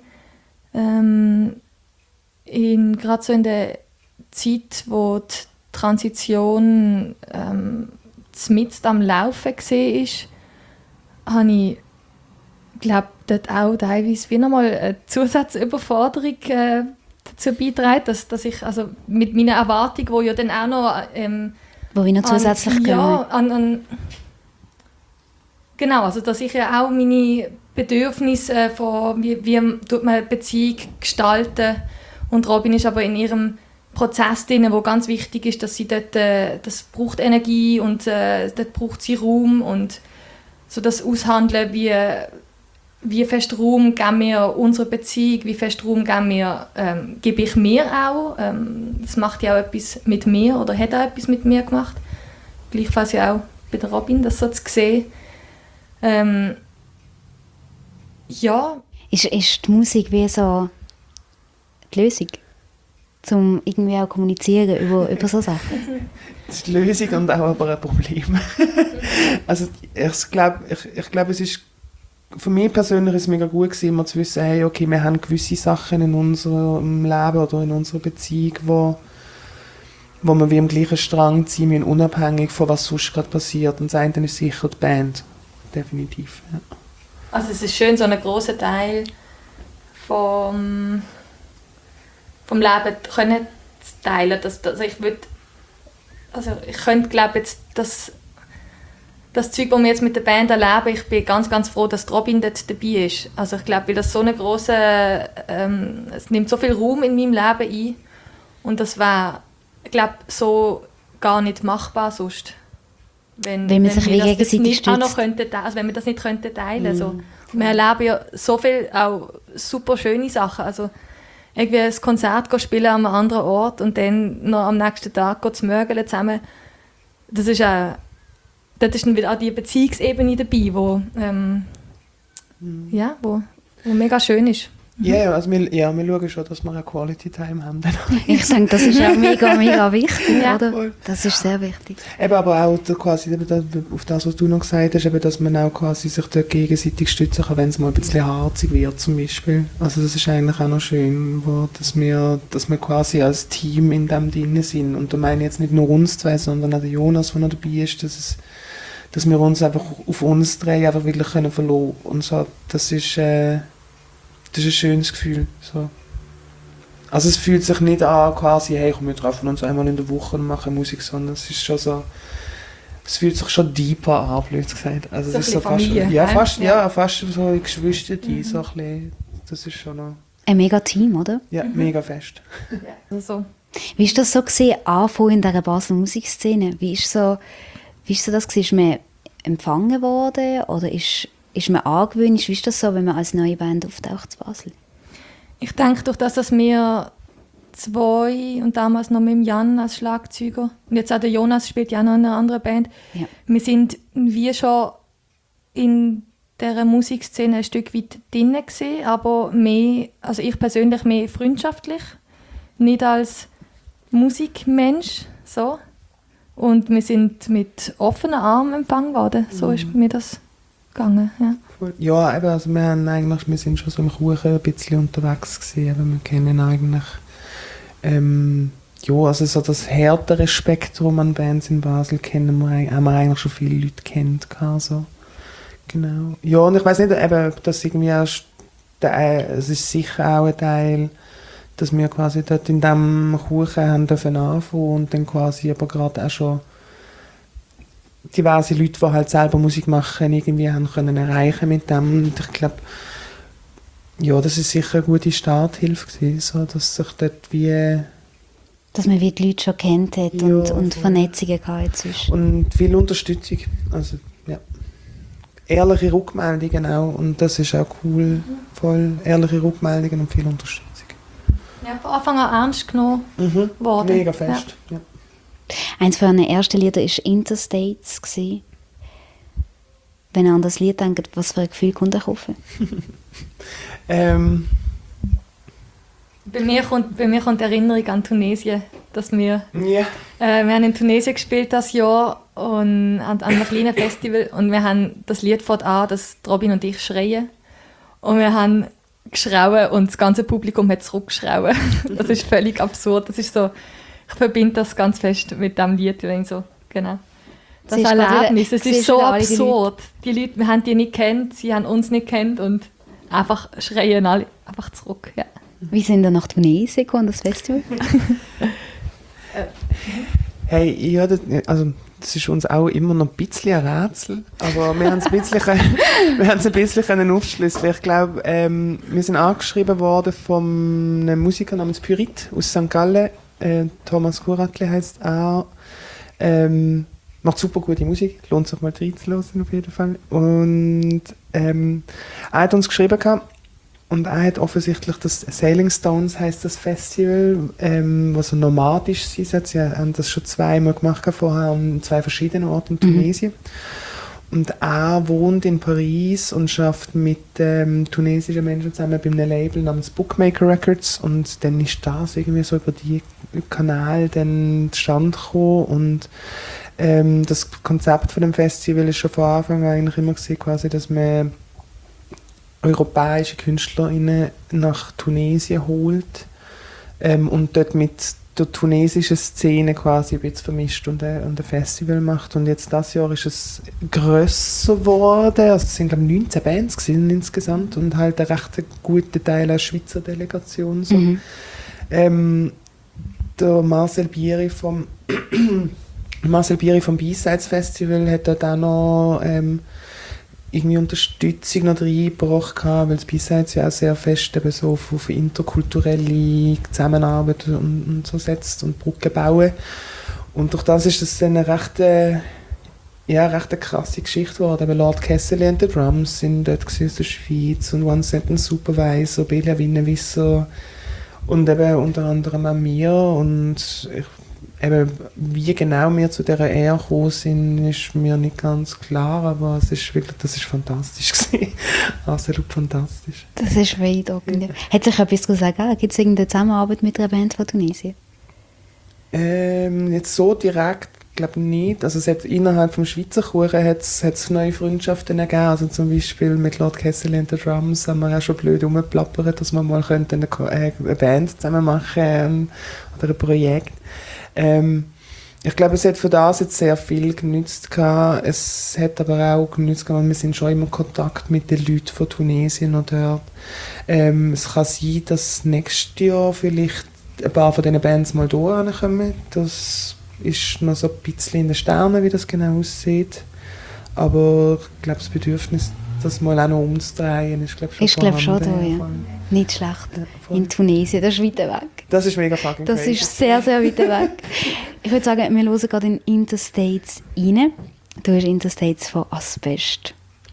gerade so in der Zeit, wo die Transition mitten am Laufen war, habe ich, glaube dort auch teilweise wie nochmal eine Zusatzüberforderung dazu beitragen, dass ich also mit meiner Erwartung, die ja dann auch noch Wo wir noch zusätzlich kommen. Genau, also dass ich ja auch meine Bedürfnisse von wie tut man eine Beziehung gestalten, und Robin ist aber in ihrem Prozess drin, wo ganz wichtig ist, dass sie dort, das braucht Energie und dort braucht sie Raum, und so das Aushandeln, wie fest Raum geben wir unserer Beziehung, wie fest Raum gebe ich mir auch. Das macht ja auch etwas mit mir oder hat auch etwas mit mir gemacht. Gleichfalls ja auch bei der Robin, das so zu sehen. Ja. Ist die Musik wie so die Lösung, um irgendwie auch kommunizieren über so Sachen? Das ist die Lösung und auch aber ein Problem. Also ich glaube, es ist für mich persönlich ist es mega gut gewesen, immer zu wissen, hey, okay, wir haben gewisse Sachen in unserem Leben oder in unserer Beziehung, wo wir wie am gleichen Strang ziehen müssen, unabhängig von was sonst gerade passiert. Und das eine ist sicher die Band. Definitiv, ja. Also es ist schön, so einen grossen Teil vom Leben können zu teilen. Ich könnte, glaube jetzt, das Zeug, das wir jetzt mit der Band erleben, ich bin ganz, ganz froh, dass Robin dort dabei ist. Also ich glaube, weil das so eine grosse, es nimmt so viel Raum in meinem Leben ein, und das wäre, ich glaube, so gar nicht machbar sonst. Wenn man sich wie gegenseitig nicht auch noch stützt. Also wenn wir das nicht teilen könnten. So. Wir erleben ja so viel auch super schöne Sachen. Also irgendwie ein Konzert spielen an einem anderen Ort und dann noch am nächsten Tag zu mögeln zusammen. Das ist auch, dort ist dann wieder auch die Beziehungsebene dabei, wo mega schön ist. Ja, also wir schauen schon, dass wir eine Quality Time haben. Ich denke, das ist auch mega, mega wichtig, Ja. oder? Voll. Das ist sehr wichtig. Eben aber auch quasi auf das, was du noch gesagt hast, eben, dass man auch quasi sich dort gegenseitig stützen kann, wenn es mal ein bisschen harzig wird zum Beispiel. Also das ist eigentlich auch noch schön, dass wir quasi als Team in dem drin sind. Und da meine ich jetzt nicht nur uns zwei, sondern auch der Jonas, der noch dabei ist, dass wir uns einfach auf uns drei einfach wirklich verlassen können. Und so, das ist ein schönes Gefühl. So. Also es fühlt sich nicht an, quasi, hey, komm, wir treffen uns einmal in der Woche und machen Musik, sondern es ist schon so, es fühlt sich schon deeper an, blöd gesagt. Also so es ist so Familie, fast so ein Geschwister, so ein bisschen, das ist schon noch, Ein mega Team, oder? ja, mega fest. Also, Wie ist das so gesehen, anfangen in dieser Basler Musikszene? Wie ist das gewesen? Ist man empfangen worden oder ist man angewöhnt? Wie ist das so, wenn man als neue Band auftaucht in Basel? ich denke, durch das, dass wir zwei und damals noch mit dem Jan als Schlagzeuger und jetzt auch der Jonas spielt ja noch in einer anderen Band, Ja. wir sind wie schon in dieser Musikszene ein Stück weit drin gewesen, aber mehr, also ich persönlich mehr freundschaftlich, nicht als Musikmensch, so. Und wir sind mit offenen Armen empfangen worden, so ist mir das gegangen, ja. Ja, eben, also wir sind schon so im Kuchen ein bisschen unterwegs gewesen, aber wir kennen eigentlich also so das härtere Spektrum an Bands in Basel haben wir eigentlich schon viele Leute kennt. So. Genau. Ja, und ich weiss nicht, eben, dass irgendwie es ist sicher auch ein Teil, dass wir quasi dort in diesem Kuchen haben dürfen anfangen und dann quasi aber gerade auch schon diverse Leute, die halt selber Musik machen, irgendwie haben können erreichen mit dem. Und ich glaube, ja, das ist sicher eine gute Starthilfe gewesen, so, dass sich dort wie... Dass man wie die Leute schon kennt hat Ja, und Vernetzungen gehabt zwischen. Und viel Unterstützung. Also, ja. Ehrliche Rückmeldungen auch. Und das ist auch cool. Voll ehrliche Rückmeldungen und viel Unterstützung. Ja, von Anfang an ernst genommen worden. Mega fest. Ja. Eins von den ersten Liedern war «Interstates». Wenn ihr an das Lied denkt, was für ein Gefühl kommt euch auf? Bei mir kommt die Erinnerung an Tunesien, dass wir haben in Tunesien gespielt das Jahr und an einem kleinen Festival und wir haben das Lied fängt an, dass Robin und ich schreien und wir haben geschrauen und das ganze Publikum hat zurückgeschrauen. Das ist völlig absurd. Das ist so, ich verbinde das ganz fest mit diesem Lied, so, genau. Das Erlebnis, es ist so absurd. Die Leute, wir haben die nicht kennt, sie haben uns nicht kennt und einfach schreien alle einfach zurück. Ja. Wie sind ihr nach Tunesien gekommen, das Festival? Hey, ja, das ist uns auch immer noch ein bisschen ein Rätsel, aber wir haben es ein bisschen aufschlüsseln. Ich glaube, wir sind angeschrieben worden von einem Musiker namens Pyrit aus St. Gallen. Thomas Kuratli heisst er. Macht super gute Musik, lohnt sich mal reinzuhören auf jeden Fall. Und er hat uns geschrieben gehabt, und er hat offensichtlich das Sailing Stones heisst das Festival, was so nomadisch sein soll. Sie haben das schon zweimal gemacht vorher an 2 verschiedenen Orten in Tunesien. Und er wohnt in Paris und arbeitet mit tunesischen Menschen zusammen bei einem Label namens Bookmaker Records. Und dann ist das irgendwie so über die Kanal dann zustande gekommen. Und das Konzept von dem Festival ist schon von Anfang an eigentlich immer gewesen, quasi, dass man europäische KünstlerInnen nach Tunesien holt und dort mit der tunesischen Szene quasi ein bisschen vermischt und ein Festival macht. Und jetzt dieses Jahr ist es grösser geworden. Also es sind, glaube ich, 19 Bands gewesen insgesamt und halt ein recht guter Teil einer Schweizer Delegation. So. Der Marcel Bieri vom B-Sides Festival hat dort auch noch irgendwie Unterstützung noch reingebracht, weil das B-Sides ja auch sehr fest eben so auf interkulturelle Zusammenarbeit und so setzt und Brücken bauen. Und durch das ist es dann eine recht krasse Geschichte geworden. Eben Lord Kessel und die Drums sind dort aus der Schweiz und One Sentence Supervisor, Belia Winnewisser und eben unter anderem auch mir. Und eben, wie genau wir zu dieser Ehre gekommen sind, ist mir nicht ganz klar, aber das ist fantastisch gewesen. Absolut fantastisch. Das ist beeindruckend. Hat sich etwas gesagt? Gibt es irgendeine Zusammenarbeit mit einer Band von Tunesien? Jetzt so direkt, glaube ich nicht. Also es hat innerhalb vom Schweizer Kuchen hat's neue Freundschaften gegeben. Also zum Beispiel mit Lord Kessel und den Drums haben wir auch schon blöd rumgeplappert, dass wir mal eine Band zusammen machen oder ein Projekt. Ich glaube, es hat für das jetzt sehr viel genützt gehabt. Es hat aber auch genützt gehabt, wir sind schon immer in Kontakt mit den Leuten von Tunesien und dort. Es kann sein, dass nächstes Jahr vielleicht ein paar von diesen Bands mal hier kommen. Das ist noch so ein bisschen in den Sternen, wie das genau aussieht. Aber ich glaube, das Bedürfnis, das mal auch noch umzudrehen, ist schon da, ja. Nicht schlecht. Ja, in Tunesien, das ist weit weg. Das ist mega fucking Das crazy. ist sehr, sehr weit weg. Ich würde sagen, wir hören gerade in Interstates rein. Du hast Interstates von Asbest.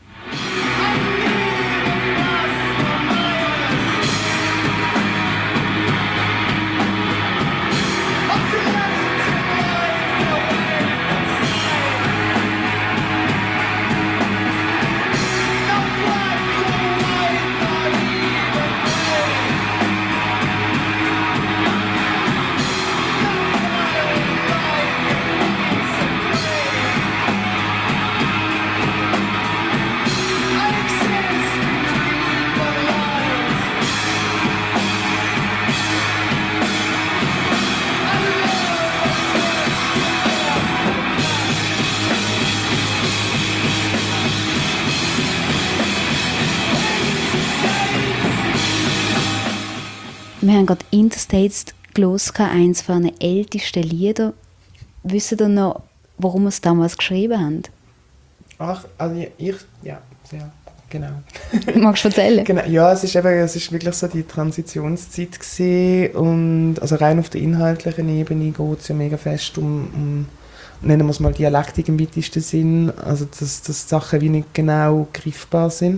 Wir haben gerade Interstates gelesen, eines von den ältesten Lieder. Wisst ihr noch, warum wir es damals geschrieben haben? Ach, also ja, sehr, genau. Magst du erzählen? Genau, ja, es ist wirklich so die Transitionszeit gewesen und also rein auf der inhaltlichen Ebene geht es ja mega fest um nennen wir es mal Dialektik im weitesten Sinn, also dass Sachen wie nicht genau greifbar sind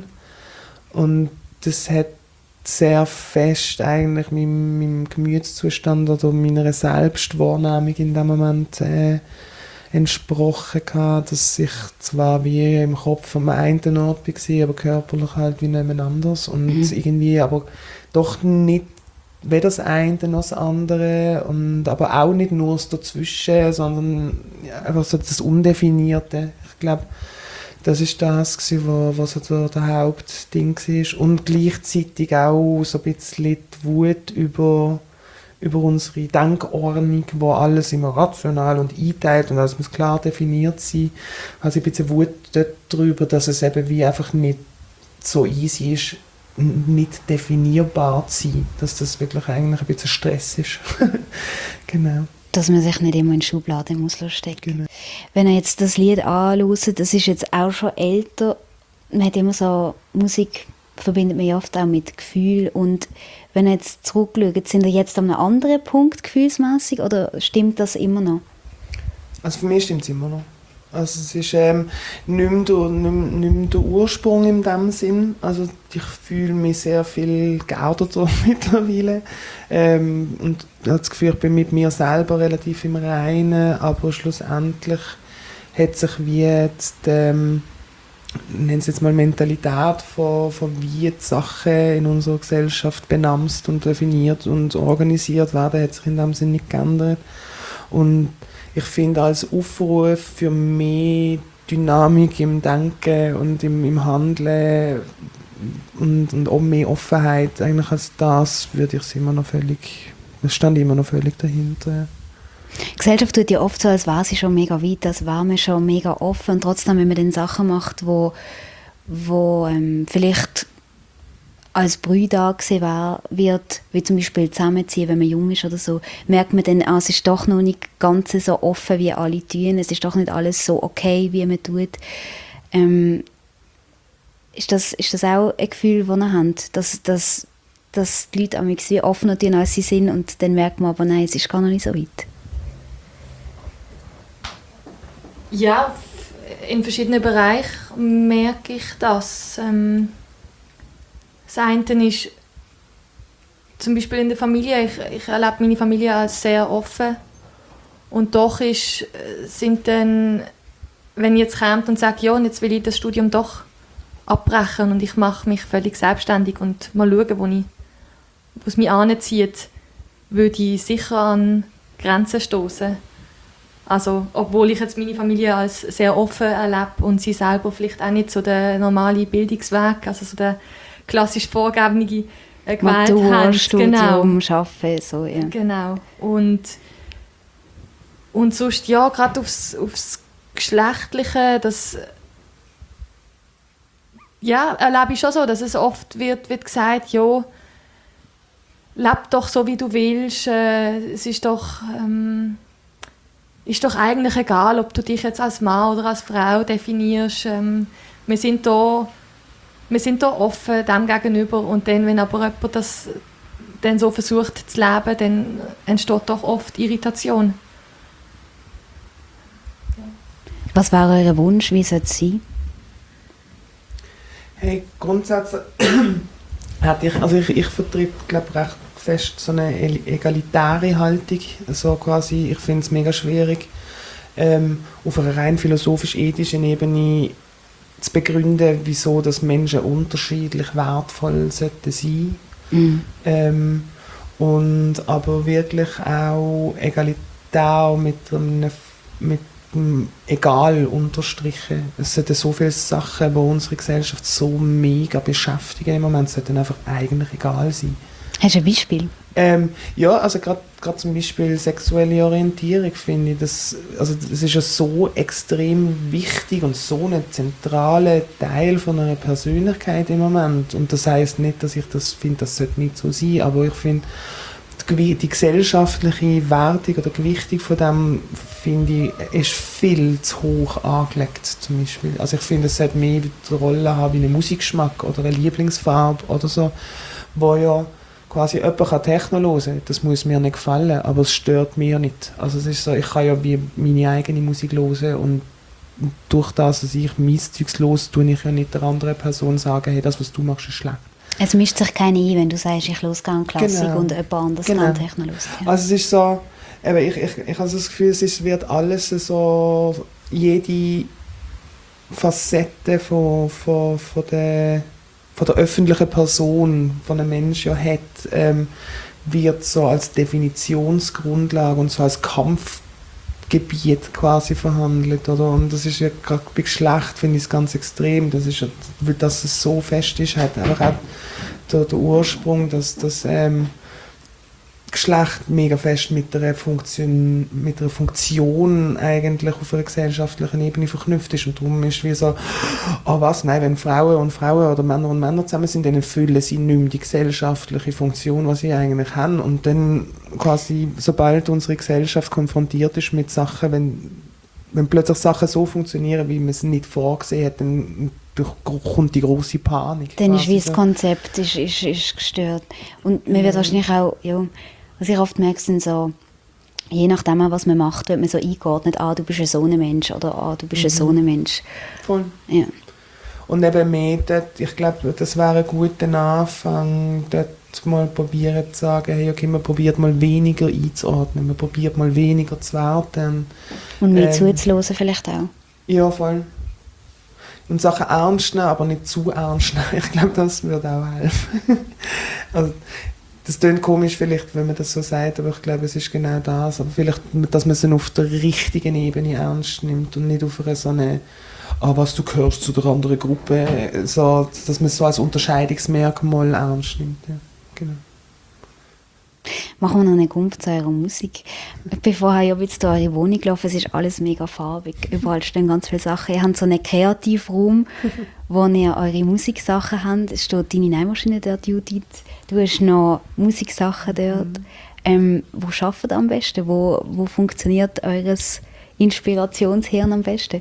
und das hat sehr fest eigentlich meinem Gemütszustand oder meiner Selbstwahrnehmung in dem Moment entsprochen gehabt, dass ich zwar wie im Kopf am einen Ort war, aber körperlich halt wie niemand anders und irgendwie aber doch nicht weder das eine noch das andere und aber auch nicht nur das Dazwischen, sondern einfach so das Undefinierte. Ich glaube, das ist das, was so der Hauptding war. Und gleichzeitig auch so ein bisschen die Wut über unsere Denkordnung, wo alles immer rational und einteilt und alles muss klar definiert sein. Also ein bisschen Wut darüber, dass es eben wie einfach nicht so easy ist, nicht definierbar zu sein. Dass das wirklich eigentlich ein bisschen Stress ist. Genau. Dass man sich nicht immer in Schubladen muss stecken. Genau. Wenn ihr jetzt das Lied anhört, das ist jetzt auch schon älter. Man hat immer so, Musik verbindet man ja oft auch mit Gefühl. Und wenn ihr jetzt zurückschaut, sind ihr jetzt an einem anderen Punkt gefühlsmässig oder stimmt das immer noch? Also für mich stimmt es immer noch. Also es ist nicht mehr der Ursprung in dem Sinn. Also ich fühle mich sehr viel geerdeter mittlerweile. Und ich habe das Gefühl, ich bin mit mir selber relativ im Reinen, aber schlussendlich hat sich wie jetzt, nennen es jetzt mal Mentalität von wie die Sachen in unserer Gesellschaft benamst und definiert und organisiert werden, hat sich in dem Sinn nicht geändert. Und ich finde als Aufruf für mehr Dynamik im Denken und im Handeln und auch mehr Offenheit, eigentlich als das, würde ich es immer noch völlig, es stand immer noch völlig dahinter. Die Gesellschaft tut ja oft so, als wäre sie schon mega weit, als wäre man schon mega offen. Und trotzdem, wenn man dann Sachen macht, wo vielleicht als Brüder gesehen wird, wie zum Beispiel zusammenziehen, wenn man jung ist oder so, merkt man dann, es ist doch noch nicht ganz so offen, wie alle tun. Es ist doch nicht alles so okay, wie man tut. Ist das auch ein Gefühl, das ihr habt, dass die Leute wie offener tun, als sie sind und dann merkt man aber, nein, es ist gar noch nicht so weit? Ja, in verschiedenen Bereichen merke ich das. Das eine ist zum Beispiel in der Familie. Ich erlebe meine Familie als sehr offen. Und doch sind dann, wenn ich jetzt kommt und sage, ja, und jetzt will ich das Studium doch abbrechen und ich mache mich völlig selbstständig und mal schauen, wo es mich anzieht, würde ich sicher an Grenzen stoßen. Also, obwohl ich jetzt meine Familie als sehr offen erlebe und sie selber vielleicht auch nicht so den normalen Bildungsweg, also so der klassisch vorgegebene gewählt Matur, haben. Studium, Genau. Arbeiten, so, ja. Genau. Und sonst, ja, gerade aufs Geschlechtliche, das ja, erlebe ich schon so, dass es oft wird gesagt, ja, leb doch so, wie du willst, es ist doch eigentlich egal, ob du dich jetzt als Mann oder als Frau definierst. Wir sind da offen dem gegenüber und dann, wenn aber jemand das dann so versucht zu leben, dann entsteht doch oft Irritation. Was wäre euer Wunsch? Wie soll es sein? Hey, grundsätzlich ich vertrete, glaube ich, recht fest so eine egalitäre Haltung. Also quasi, ich finde es mega schwierig, auf einer rein philosophisch-ethischen Ebene zu begründen, wieso dass Menschen unterschiedlich wertvoll sollten sein. Und aber wirklich auch egalitär mit einem Egal unterstrichen. Es sind so viele Sachen, die unsere Gesellschaft so mega beschäftigen im Moment, sollten einfach eigentlich egal sein. Hast du ein Beispiel? Ja, also gerade zum Beispiel sexuelle Orientierung finde ich, das ist ja so extrem wichtig und so ein zentraler Teil von einer Persönlichkeit im Moment. Und das heisst nicht, dass ich das finde, das sollte nicht so sein, aber ich finde, die gesellschaftliche Wertung oder Gewichtung von dem, finde ich, ist viel zu hoch angelegt, zum Beispiel. Also ich finde, es sollte mehr die Rolle haben wie einen Musikgeschmack oder eine Lieblingsfarbe oder so, wo ja quasi jemand kann Techno hören, das muss mir nicht gefallen, aber es stört mich nicht. Also es ist so, ich kann ja wie meine eigene Musik hören und durch das, dass ich mein Zeugs höre, tue ich ja nicht der anderen Person sagen, hey, das, was du machst, ist schlecht. Es mischt sich keiner ein, wenn du sagst, ich höre gerne Klassik Genau. und jemand anderes Genau. kann Techno hören. Ja. Also es ist so, ich habe das Gefühl, es wird alles so, jede Facette von der öffentlichen Person, von einem Menschen ja hat, wird so als Definitionsgrundlage und so als Kampfgebiet quasi verhandelt. Oder? Und das ist ja gerade bei Geschlecht, finde ich es ganz extrem. Das ist ja, weil das es so fest ist, hat einfach auch der Ursprung, dass Geschlecht mega fest mit einer Funktion eigentlich auf einer gesellschaftlichen Ebene verknüpft ist. Und darum ist wie so, nein, wenn Frauen und Frauen oder Männer und Männer zusammen sind, dann erfüllen sie nicht mehr die gesellschaftliche Funktion, was sie eigentlich haben. Und dann quasi, sobald unsere Gesellschaft konfrontiert ist mit Sachen, wenn plötzlich Sachen so funktionieren, wie man es nicht vorgesehen hat, dann kommt die grosse Panik. Dann ist wie das Konzept ist gestört. Und man wird wahrscheinlich auch, ja, was ich oft merke, sind so, je nachdem, was man macht, wird man so eingeordnet, du bist ein so ein Mensch oder du bist ein so ein Mensch. Voll. Ja. Und eben mehr dort, ich glaube, das wäre ein guter Anfang, dort mal probieren zu sagen, hey, okay, man probiert mal weniger einzuordnen, man probiert mal weniger zu werten. Und mehr zuzuhören vielleicht auch. Ja, voll. Und Sachen ernst nehmen, aber nicht zu ernst nehmen. Ich glaube, das würde auch helfen. Also, das klingt komisch vielleicht, wenn man das so sagt, aber ich glaube, es ist genau das. Aber vielleicht, dass man es auf der richtigen Ebene ernst nimmt und nicht auf einer so eine was, du gehörst zu der anderen Gruppe, so, dass man es so als Unterscheidungsmerkmal ernst nimmt. Ja, genau. Machen wir noch einen Kumpf zu eurer Musik. Bevor ich jetzt durch eure Wohnung gelaufen, es ist alles mega farbig. Überall stehen ganz viele Sachen. Ihr habt so einen Kreativraum, wo ihr eure Musiksachen habt. Es steht deine Nähmaschine dort, Judith. Du hast noch Musiksachen dort. Wo arbeitet ihr am besten? Wo funktioniert eures Inspirationshirn am besten?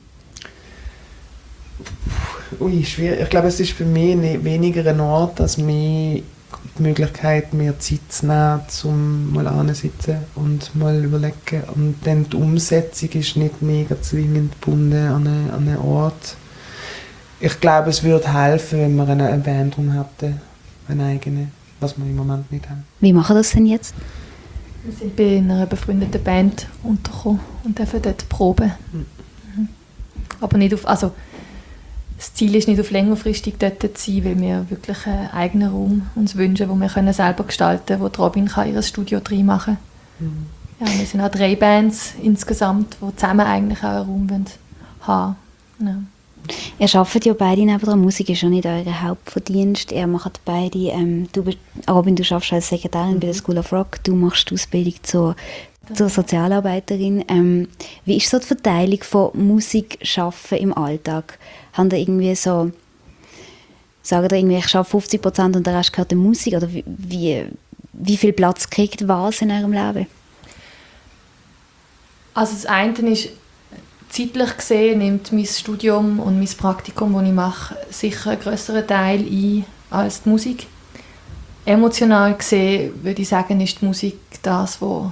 Ui, schwierig. Ich glaube, es ist für mich weniger ein Ort, als mehr die Möglichkeit, mehr Zeit zu nehmen, um mal anzusitzen und mal überlegen. Und dann die Umsetzung ist nicht mega zwingend gebunden an einen Ort. Ich glaube, es würde helfen, wenn wir eine Bandraum hätten, eine eigene, was wir im Moment nicht haben. Wie machen wir das denn jetzt? Wir sind bei einer befreundeten Band untergekommen und dürfen dort proben. Aber nicht auf, also das Ziel ist nicht auf längerfristig dort zu sein, weil wir wirklich einen eigenen Raum uns wünschen, den wir selber gestalten können, wo Robin ihr Studio drin machen kann. Ja, wir sind auch 3 Bands insgesamt, die zusammen eigentlich auch einen Raum haben wollen. Ja. Ihr arbeitet ja beide neben der Musik, ist ja nicht euer Hauptverdienst. Ihr macht beide, Robin, du arbeitest als Sekretärin bei der School of Rock, du machst die Ausbildung zur Sozialarbeiterin. Wie ist so die Verteilung von Musikschaffen im Alltag? Habt ihr irgendwie so, sagen ihr irgendwie, ich arbeite 50% und der Rest gehört der Musik? Oder wie viel Platz kriegt was in eurem Leben? Also das eine ist, zeitlich gesehen nimmt mein Studium und mein Praktikum, das ich mache, sicher einen grösseren Teil ein als die Musik. Emotional gesehen würde ich sagen, ist die Musik das, was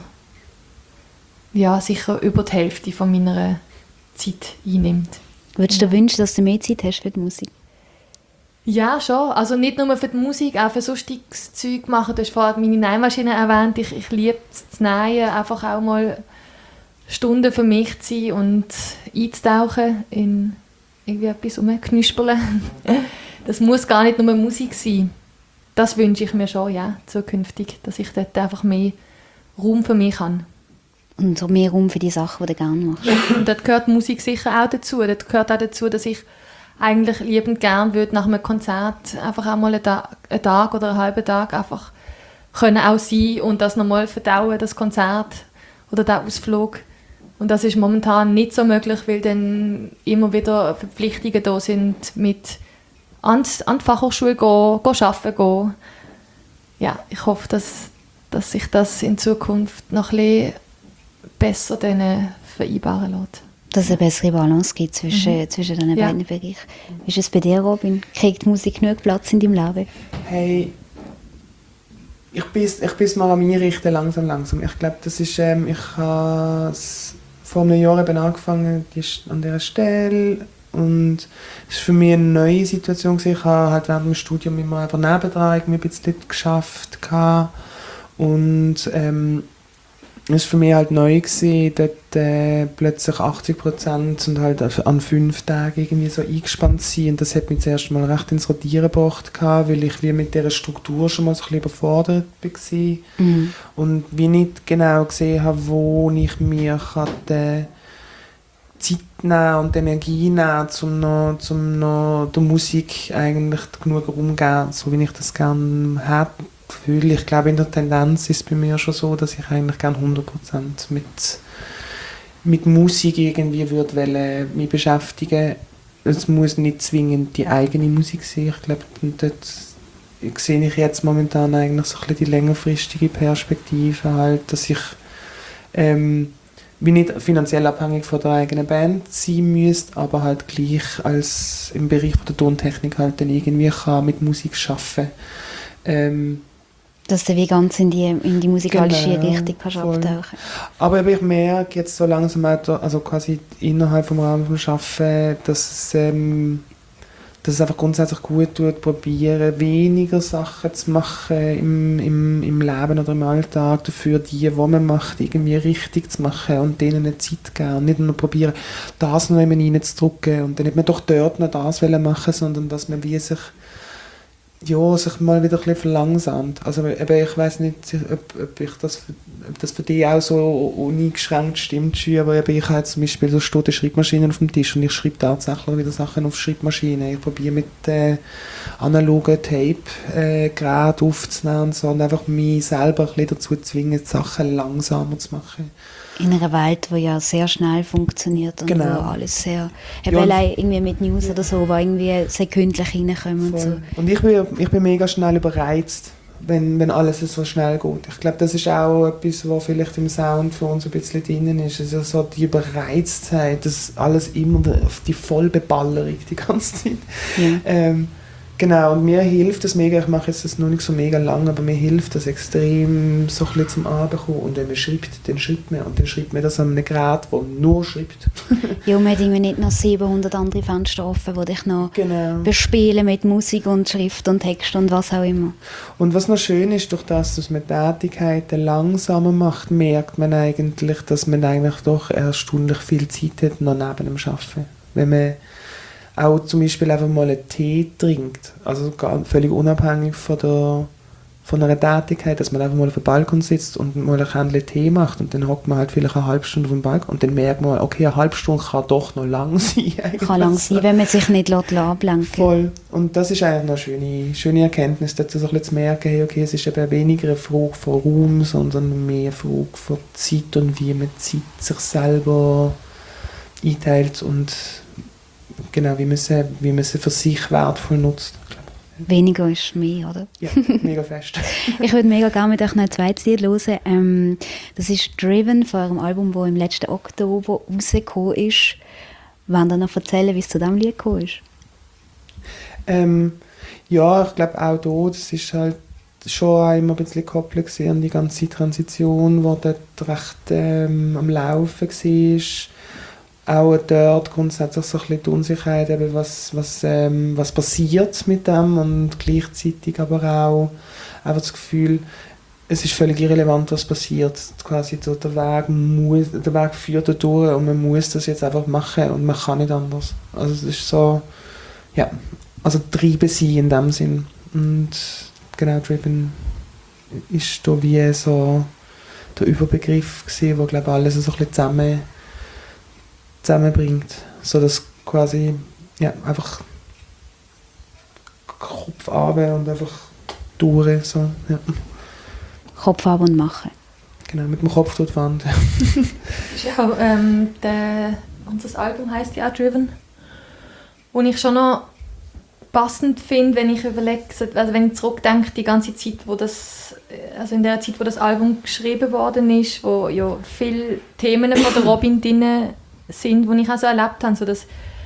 sicher über die Hälfte von meiner Zeit einnimmt. Würdest du dir wünschen, dass du mehr Zeit hast für die Musik? Ja, schon. Also nicht nur für die Musik, auch für sonstiges Zeug machen. Du hast vorhin meine Nähmaschine erwähnt. Ich liebe es zu nähen, einfach auch mal Stunden für mich zu sein und einzutauchen in irgendwie etwas rumknüspeln. Das muss gar nicht nur Musik sein. Das wünsche ich mir schon, ja, zukünftig, dass ich dort einfach mehr Raum für mich habe. Und so mehr Raum für die Sachen, die du gerne machst. Und dort gehört Musik sicher auch dazu. Dort gehört auch dazu, dass ich eigentlich liebend gern würde nach einem Konzert einfach auch mal einen Tag oder einen halben Tag einfach können auch sein und das nochmal verdauen, das Konzert oder der Ausflug. Und das ist momentan nicht so möglich, weil dann immer wieder Verpflichtungen da sind mit an die Fachhochschule gehen, arbeiten gehen. Ja, ich hoffe, dass sich das in Zukunft noch ein bisschen besser vereinbaren lässt. Dass es eine bessere Balance gibt zwischen diesen beiden Bereichen. Wie ist es bei dir, Robin? Kriegt Musik genug Platz in deinem Leben? Hey, ich bin mal an mich richten, langsam. Ich glaube, das ist, ich habe vor einem Jahr eben angefangen an dieser Stelle und es war für mich eine neue Situation. Ich habe halt während dem Studium immer einfach nebendran ein bisschen geschafft und es war für mich halt neu gewesen, dort plötzlich 80% und halt an 5 Tagen irgendwie so eingespannt sein. Und das hat mich zuerst mal recht ins Rotieren gebracht, weil ich wie mit dieser Struktur schon mal so ein bisschen überfordert war. Und wie nicht genau gesehen habe, wo ich mir die Zeit nehmen und die Energie nehmen, um noch der Musik eigentlich genug Raum zu geben, so wie ich das gerne hätte. Gefühl, ich glaube in der Tendenz ist es bei mir schon so, dass ich eigentlich gerne 100% mit Musik irgendwie würde mich beschäftigen. Es muss nicht zwingend die eigene Musik sein. Ich glaube, dort sehe ich jetzt momentan eigentlich so ein bisschen die längerfristige Perspektive halt, dass ich wie nicht finanziell abhängig von der eigenen Band sein müsste, aber halt gleich als im Bereich der Tontechnik halt dann irgendwie kann mit Musik arbeiten. Dass du wie ganz in die musikalische Genau, Richtung kannst voll. abtauchen. Aber ich merke jetzt so langsam auch, also quasi innerhalb vom Rahmen vom Arbeiten, dass es einfach grundsätzlich gut tut, probieren, weniger Sachen zu machen im Leben oder im Alltag, dafür die man macht, irgendwie richtig zu machen und denen eine Zeit geben und nicht nur probieren, das noch reinzudrücken und dann nicht mehr doch dort noch das machen, sondern dass man wie sich mal wieder ein bisschen verlangsamt. Also eben, ich weiss nicht, ob das für dich auch so uneingeschränkt stimmt, aber eben, ich habe zum Beispiel, so steht eine Schreibmaschine auf dem Tisch und ich schreibe tatsächlich wieder Sachen auf Schreibmaschine. Ich probiere mit analogen Tape-Geräten aufzunehmen und so und einfach mich selber ein bisschen dazu zwingen, die Sachen langsamer zu machen. In einer Welt, die ja sehr schnell funktioniert und Genau. wo alles sehr, Ja, irgendwie mit News oder so, wo irgendwie sekündlich reinkommen und so. Und ich bin mega schnell überreizt, wenn alles so schnell geht. Ich glaube, das ist auch etwas, was vielleicht im Sound für uns ein bisschen drin ist. Also so die Überreiztheit, das alles immer auf die Vollbeballerung die ganze Zeit. Ja. Genau, und mir hilft das mega, ich mache jetzt das noch nicht so mega lang, aber mir hilft das extrem, so ein bisschen zum Anbekommen. Und wenn man schreibt, dann schreibt man. Und dann schreibt man das an einem Gerät, das nur schreibt. Ja, man hat irgendwie nicht noch 700 andere Fenster offen, die dich noch Genau. bespielen mit Musik und Schrift und Text und was auch immer. Und was noch schön ist, durch das, dass man Tätigkeiten langsamer macht, merkt man eigentlich, dass man eigentlich doch erstaunlich viel Zeit hat, noch neben dem Arbeiten. Wenn man auch zum Beispiel einfach mal einen Tee trinkt, also völlig unabhängig von einer Tätigkeit, dass man einfach mal auf dem Balkon sitzt und mal ein Kännchen Tee macht und dann hockt man halt vielleicht eine halbe Stunde auf dem Balkon und dann merkt man, okay, eine halbe Stunde kann doch noch lang sein. Kann lang sein, wenn man sich nicht ablenken lässt. Voll. Und das ist eigentlich eine schöne Erkenntnis, dazu so ein bisschen zu merken, hey, okay, es ist eben weniger eine Frage von Raum, sondern mehr eine Frage von Zeit und wie man Zeit sich selber einteilt und genau, wie man sie für sich wertvoll nutzt. Weniger ist mehr, oder? Ja, mega fest. Ich würde mega gerne mit euch noch ein zweites Lied hören. Das ist «Driven» von eurem Album, das im letzten Oktober rausgekommen ist. Wollt ihr noch erzählen, wie es zu diesem Lied gekommen ist? Ja, ich glaube auch hier, das ist halt schon auch immer ein bisschen gekoppelt an die ganze Transition, die dort recht am Laufen war. Auch dort grundsätzlich so ein bisschen die Unsicherheit, eben was passiert mit dem und gleichzeitig aber auch einfach das Gefühl, es ist völlig irrelevant, was passiert. Quasi so der Weg führt da durch und man muss das jetzt einfach machen und man kann nicht anders. Also es ist so, ja, also treiben sie in dem Sinn. Und genau, Driven ist da wie so der Überbegriff gewesen, wo glaube ich alles so ein bisschen zusammenbringt, so dass quasi ja, einfach Kopf runter und einfach durch, so, ja. Kopf ab und machen. Genau, mit dem Kopf durch die Wand. Ja, unser Album heisst ja auch «Driven», wo ich schon noch passend finde, wenn ich überlege, also wenn ich zurückdenke, die ganze Zeit, also in der Zeit, wo das Album geschrieben worden ist, wo ja viele Themen von der Robin drin sind, die ich auch so erlebt habe, so dass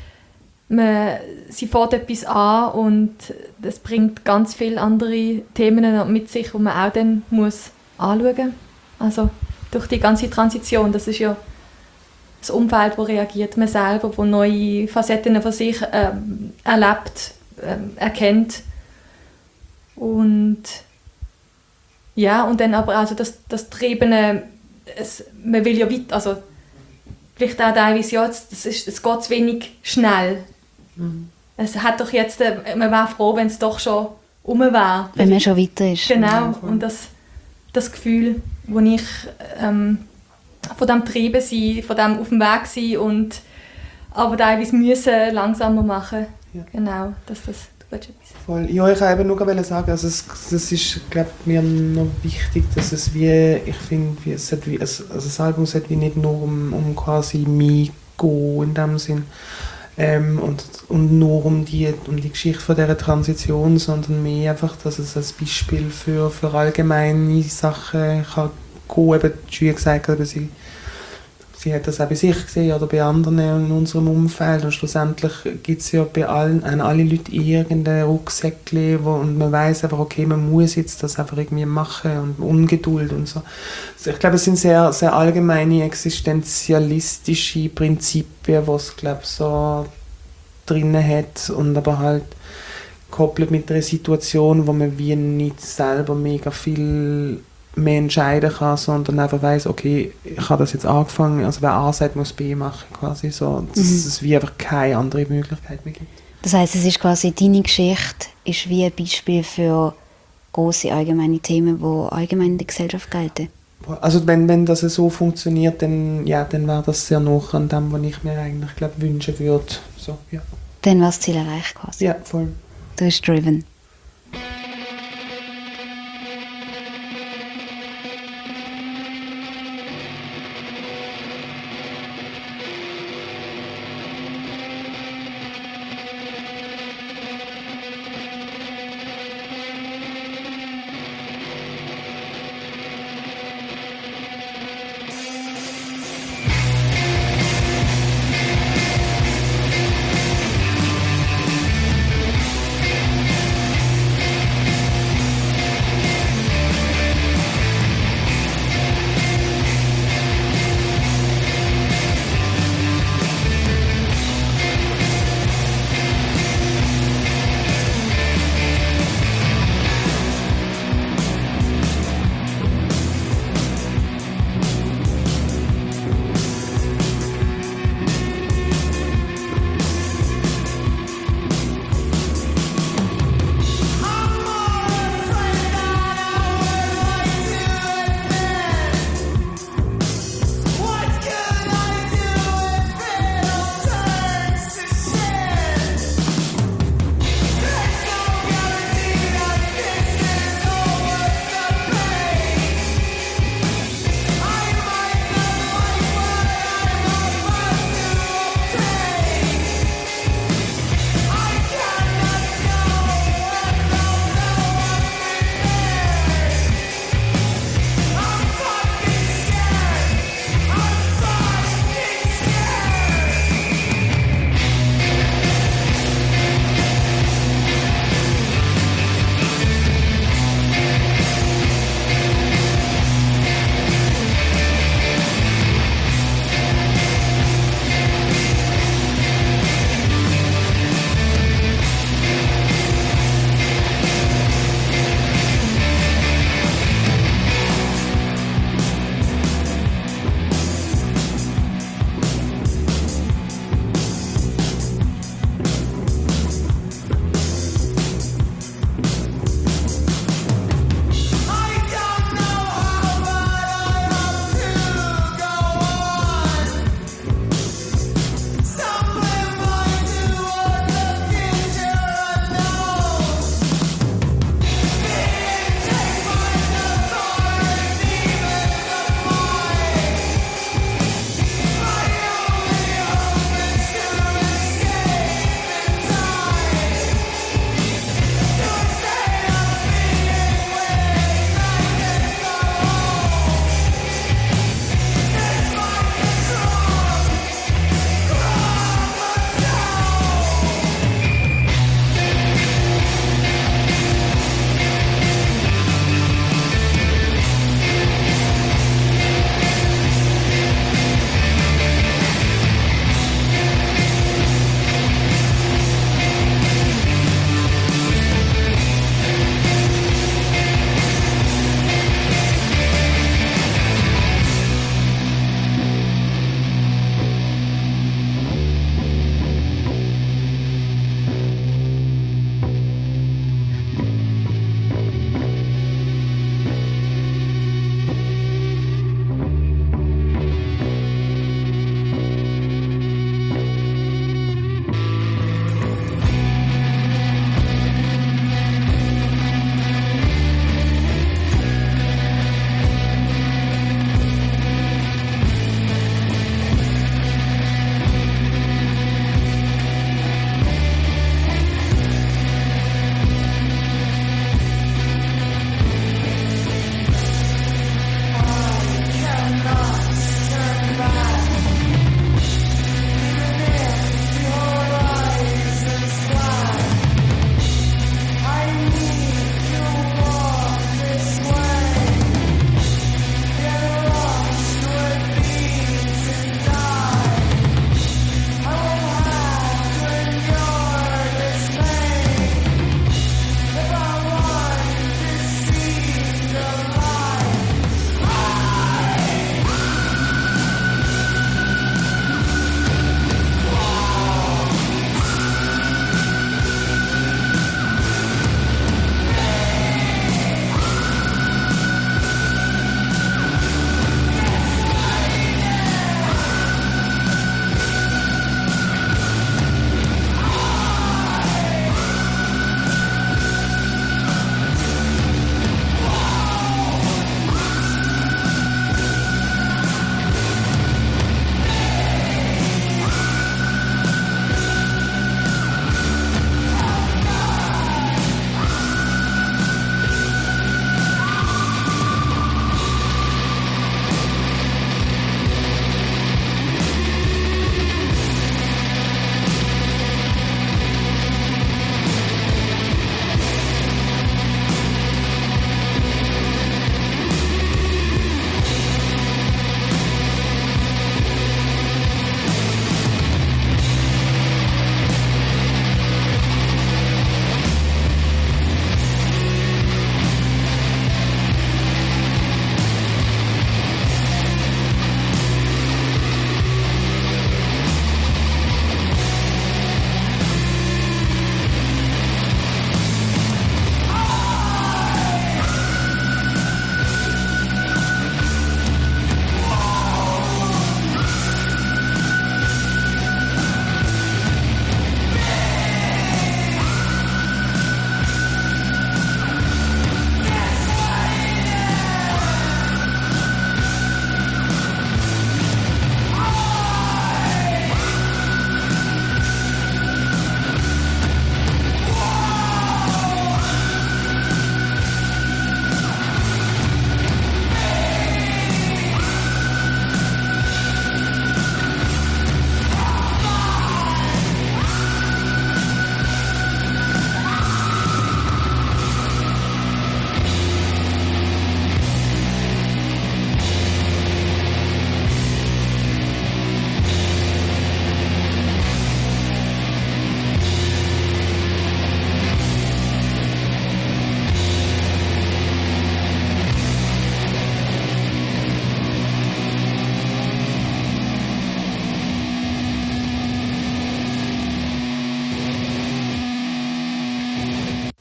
sie fährt etwas an und das bringt ganz viele andere Themen mit sich, die man auch dann muss anschauen muss. Also durch die ganze Transition, das ist ja das Umfeld, das reagiert, man selber, das neue Facetten von sich erlebt, erkennt. Und ja, und dann aber also das Triebene, man will ja weiter, also vielleicht auch teilweise, ja, es geht zu wenig schnell. Mhm. Es hat doch jetzt, man wäre froh, wenn es doch schon rum wäre. Wenn man schon weiter ist. Genau, und das Gefühl, das ich von dem Treiben sein, von dem auf dem Weg sein und aber teilweise müssen langsamer machen. Ja. Genau, dass das willst du etwas? Voll. Ja, ich wollte eben nur sagen, also es ist, glaube mir noch wichtig, dass es wie, ich finde, wie es sollte wie, also das Album sollte wie nicht nur um quasi mich gehen in dem Sinn, und nur um die Geschichte von dieser Transition, sondern mehr einfach, dass es als Beispiel für allgemeine Sachen kann gehen. Eben, die Julia gesagt hat, sie hat das auch bei sich gesehen oder bei anderen in unserem Umfeld, und schlussendlich gibt es ja bei allen, an alle Leute irgendein Rucksäckchen, und man weiß einfach, okay, man muss jetzt das einfach irgendwie machen, und Ungeduld und so. Also ich glaube, es sind sehr, sehr allgemeine existenzialistische Prinzipien, was es, glaube so drin hat, und aber halt gekoppelt mit einer Situation, wo man wie nicht selber mega viel mehr entscheiden kann, sondern einfach weiss, okay, ich habe das jetzt angefangen, also wer A sagt, muss B machen, quasi so, dass es wie einfach keine andere Möglichkeit mehr gibt. Das heisst, es ist quasi, deine Geschichte ist wie ein Beispiel für grosse allgemeine Themen, die allgemein in der Gesellschaft gelten. Also wenn das so funktioniert, dann wäre das sehr nah an dem, was ich mir eigentlich wünschen würde. So, ja. Dann war das Ziel erreicht quasi. Ja, voll. Du bist driven.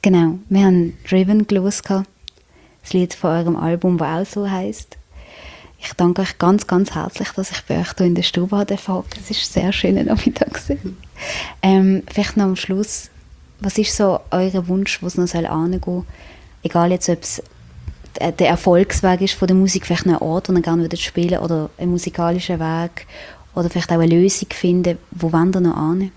Genau, wir haben «Driven» gehört, das Lied von eurem Album, das auch so heisst. Ich danke euch ganz, ganz herzlich, dass ich bei euch hier in der Stube hocken durfte. Es war ein sehr schöner Nachmittag. Vielleicht noch am Schluss, was ist so euer Wunsch, wo es noch hingehen soll? Egal jetzt, ob es der Erfolgsweg ist von der Musik, vielleicht einen Ort, wo ihr gerne spielen würdet, oder einen musikalischen Weg, oder vielleicht auch eine Lösung finden. Wo wollt ihr noch hin?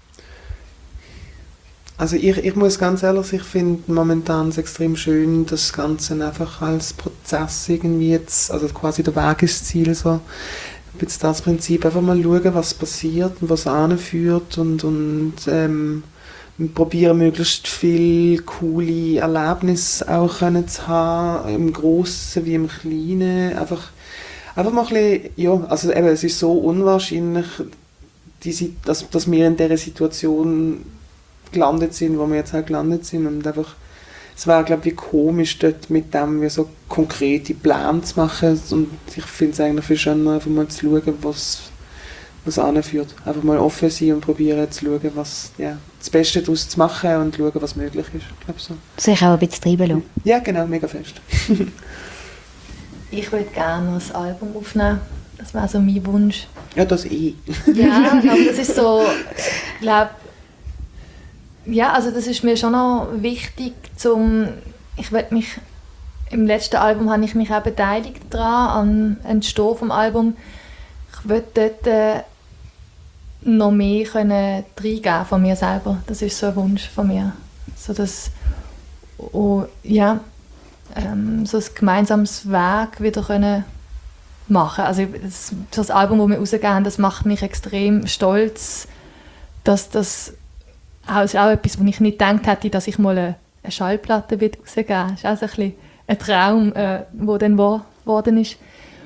Also ich muss ganz ehrlich sagen, ich finde momentan es extrem schön, das Ganze einfach als Prozess irgendwie jetzt, also quasi der Weg ist das Ziel, so jetzt das Prinzip, einfach mal schauen, was passiert und was anführt und probieren möglichst viele coole Erlebnisse auch zu haben, im Grossen wie im Kleinen, einfach mal ein bisschen, ja, also eben, es ist so unwahrscheinlich, dass wir in dieser Situation gelandet sind, wo wir jetzt auch gelandet sind, und einfach, es war, glaube ich, komisch, dort mit dem wie so konkrete Pläne zu machen, und ich finde es eigentlich viel schöner, einfach mal zu schauen, was anführt. Einfach mal offen sein und probieren zu schauen, was, ja, das Beste daraus zu machen und schauen, was möglich ist. Ich glaube so. Soll ich auch ein bisschen treiben lassen? Ja, genau, mega fest. Ich würde gerne noch ein Album aufnehmen. Das wäre so mein Wunsch. Ja, das eh. Ja, aber das ist so, ich glaube, ja, also das ist mir schon noch wichtig, im letzten Album habe ich mich auch beteiligt daran, an Entstehen vom Album. Ich würde dort noch mehr reingeben von mir selber. Das ist so ein Wunsch von mir. So dass, ja, so ein gemeinsames Weg wieder können machen. Also das Album, das wir rausgegeben haben, das macht mich extrem stolz, dass das ist auch etwas, wo ich nicht gedacht hätte, dass ich mal eine Schallplatte rausgeben würde. Das ist auch so ein bisschen ein Traum, der dann wahr geworden ist.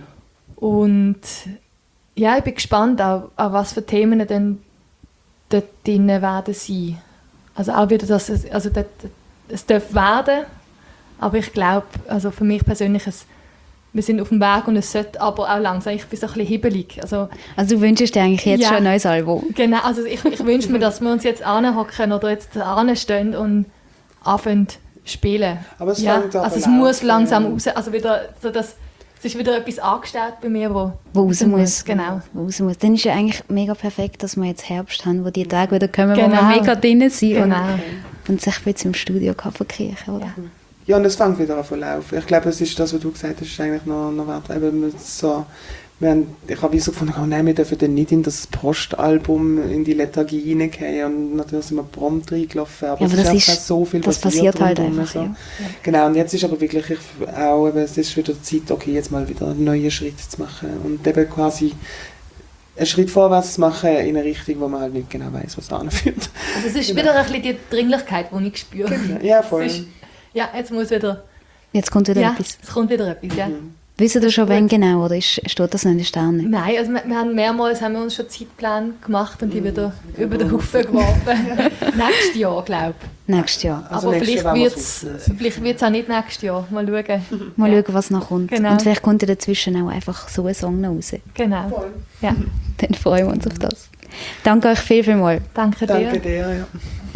Und ja, ich bin gespannt, auch was für Themen dann dort drin werden sein. Also auch wieder, dass es darf werden, aber ich glaube, also für mich persönlich, wir sind auf dem Weg und es sollte aber auch langsam. Ich bin so ein bisschen hibbelig. Also du wünschst dir eigentlich jetzt schon ein neues Album? Genau, also ich wünsche mir, dass wir uns jetzt anhocken oder jetzt anstehen und anfangen zu spielen. Aber es fängt also es muss langsam raus. Also wieder, so dass, es ist wieder etwas angestellt bei mir, wo raus muss. Genau. Wo raus muss. Dann ist ja eigentlich mega perfekt, dass wir jetzt Herbst haben, wo die Tage wieder kommen, wo Genau. wir mega drin sind Genau. und sich jetzt im Studio verkriechen, oder? Ja. Ja, und es fängt wieder an zu laufen. Ich glaube, es ist das, was du gesagt hast, ist eigentlich noch wert. Eben so, ich habe so gefunden, oh nein, wir dürfen dann nicht in das Postalbum, in die Lethargie hineingehen, und natürlich sind wir prompt reingelaufen, aber Ja, es aber ist einfach so viel das passiert halt rundum, einfach, so. ja. Genau, und jetzt ist aber wirklich auch, eben, es ist wieder Zeit, okay, jetzt mal wieder einen neuen Schritt zu machen und eben quasi einen Schritt vorwärts zu machen in eine Richtung, wo man halt nicht genau weiß, was anführt. Also es ist wieder ein bisschen die Dringlichkeit, die ich spüre. Genau. Ja, voll. Ja, jetzt muss wieder... Jetzt kommt wieder Ja, etwas. es kommt wieder etwas, ja. Wisst ihr schon, wann genau, oder steht das noch in den Sternen? Nein, also wir haben mehrmals uns schon Zeitpläne gemacht und die wieder über den Haufen geworfen. Nächstes Jahr, glaube ich. Nächstes Jahr. Also Aber nächstes vielleicht Jahr wird wollen es auch nicht nächstes Jahr. Mal schauen. Mal schauen, was noch kommt. Genau. Und vielleicht kommt ja dazwischen auch einfach so ein Song noch raus. Genau. Ja. Dann freuen wir uns auf das. Danke euch vielmals. Danke dir. Danke dir, ja.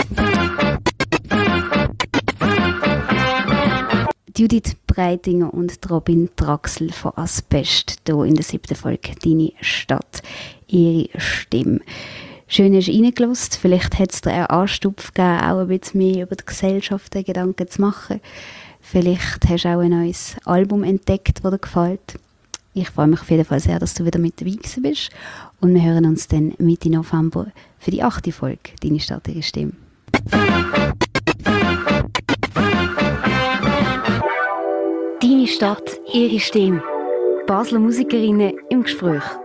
Judith Breitinger und Robin Traxel von Asbest, hier in der 7. Folge «Deine Stadt, ihre Stimme». Schön hast du reingelassen. Vielleicht hat es dir einen Anstupf gegeben, auch ein bisschen mehr über die Gesellschaft Gedanken zu machen. Vielleicht hast du auch ein neues Album entdeckt, das dir gefällt. Ich freue mich auf jeden Fall sehr, dass du wieder mit dabei bist. Und wir hören uns dann Mitte November für die 8. Folge «Deine Stadt, ihre Stimme». Deine Stadt, ihre Stimme. Basler Musikerinnen im Gespräch.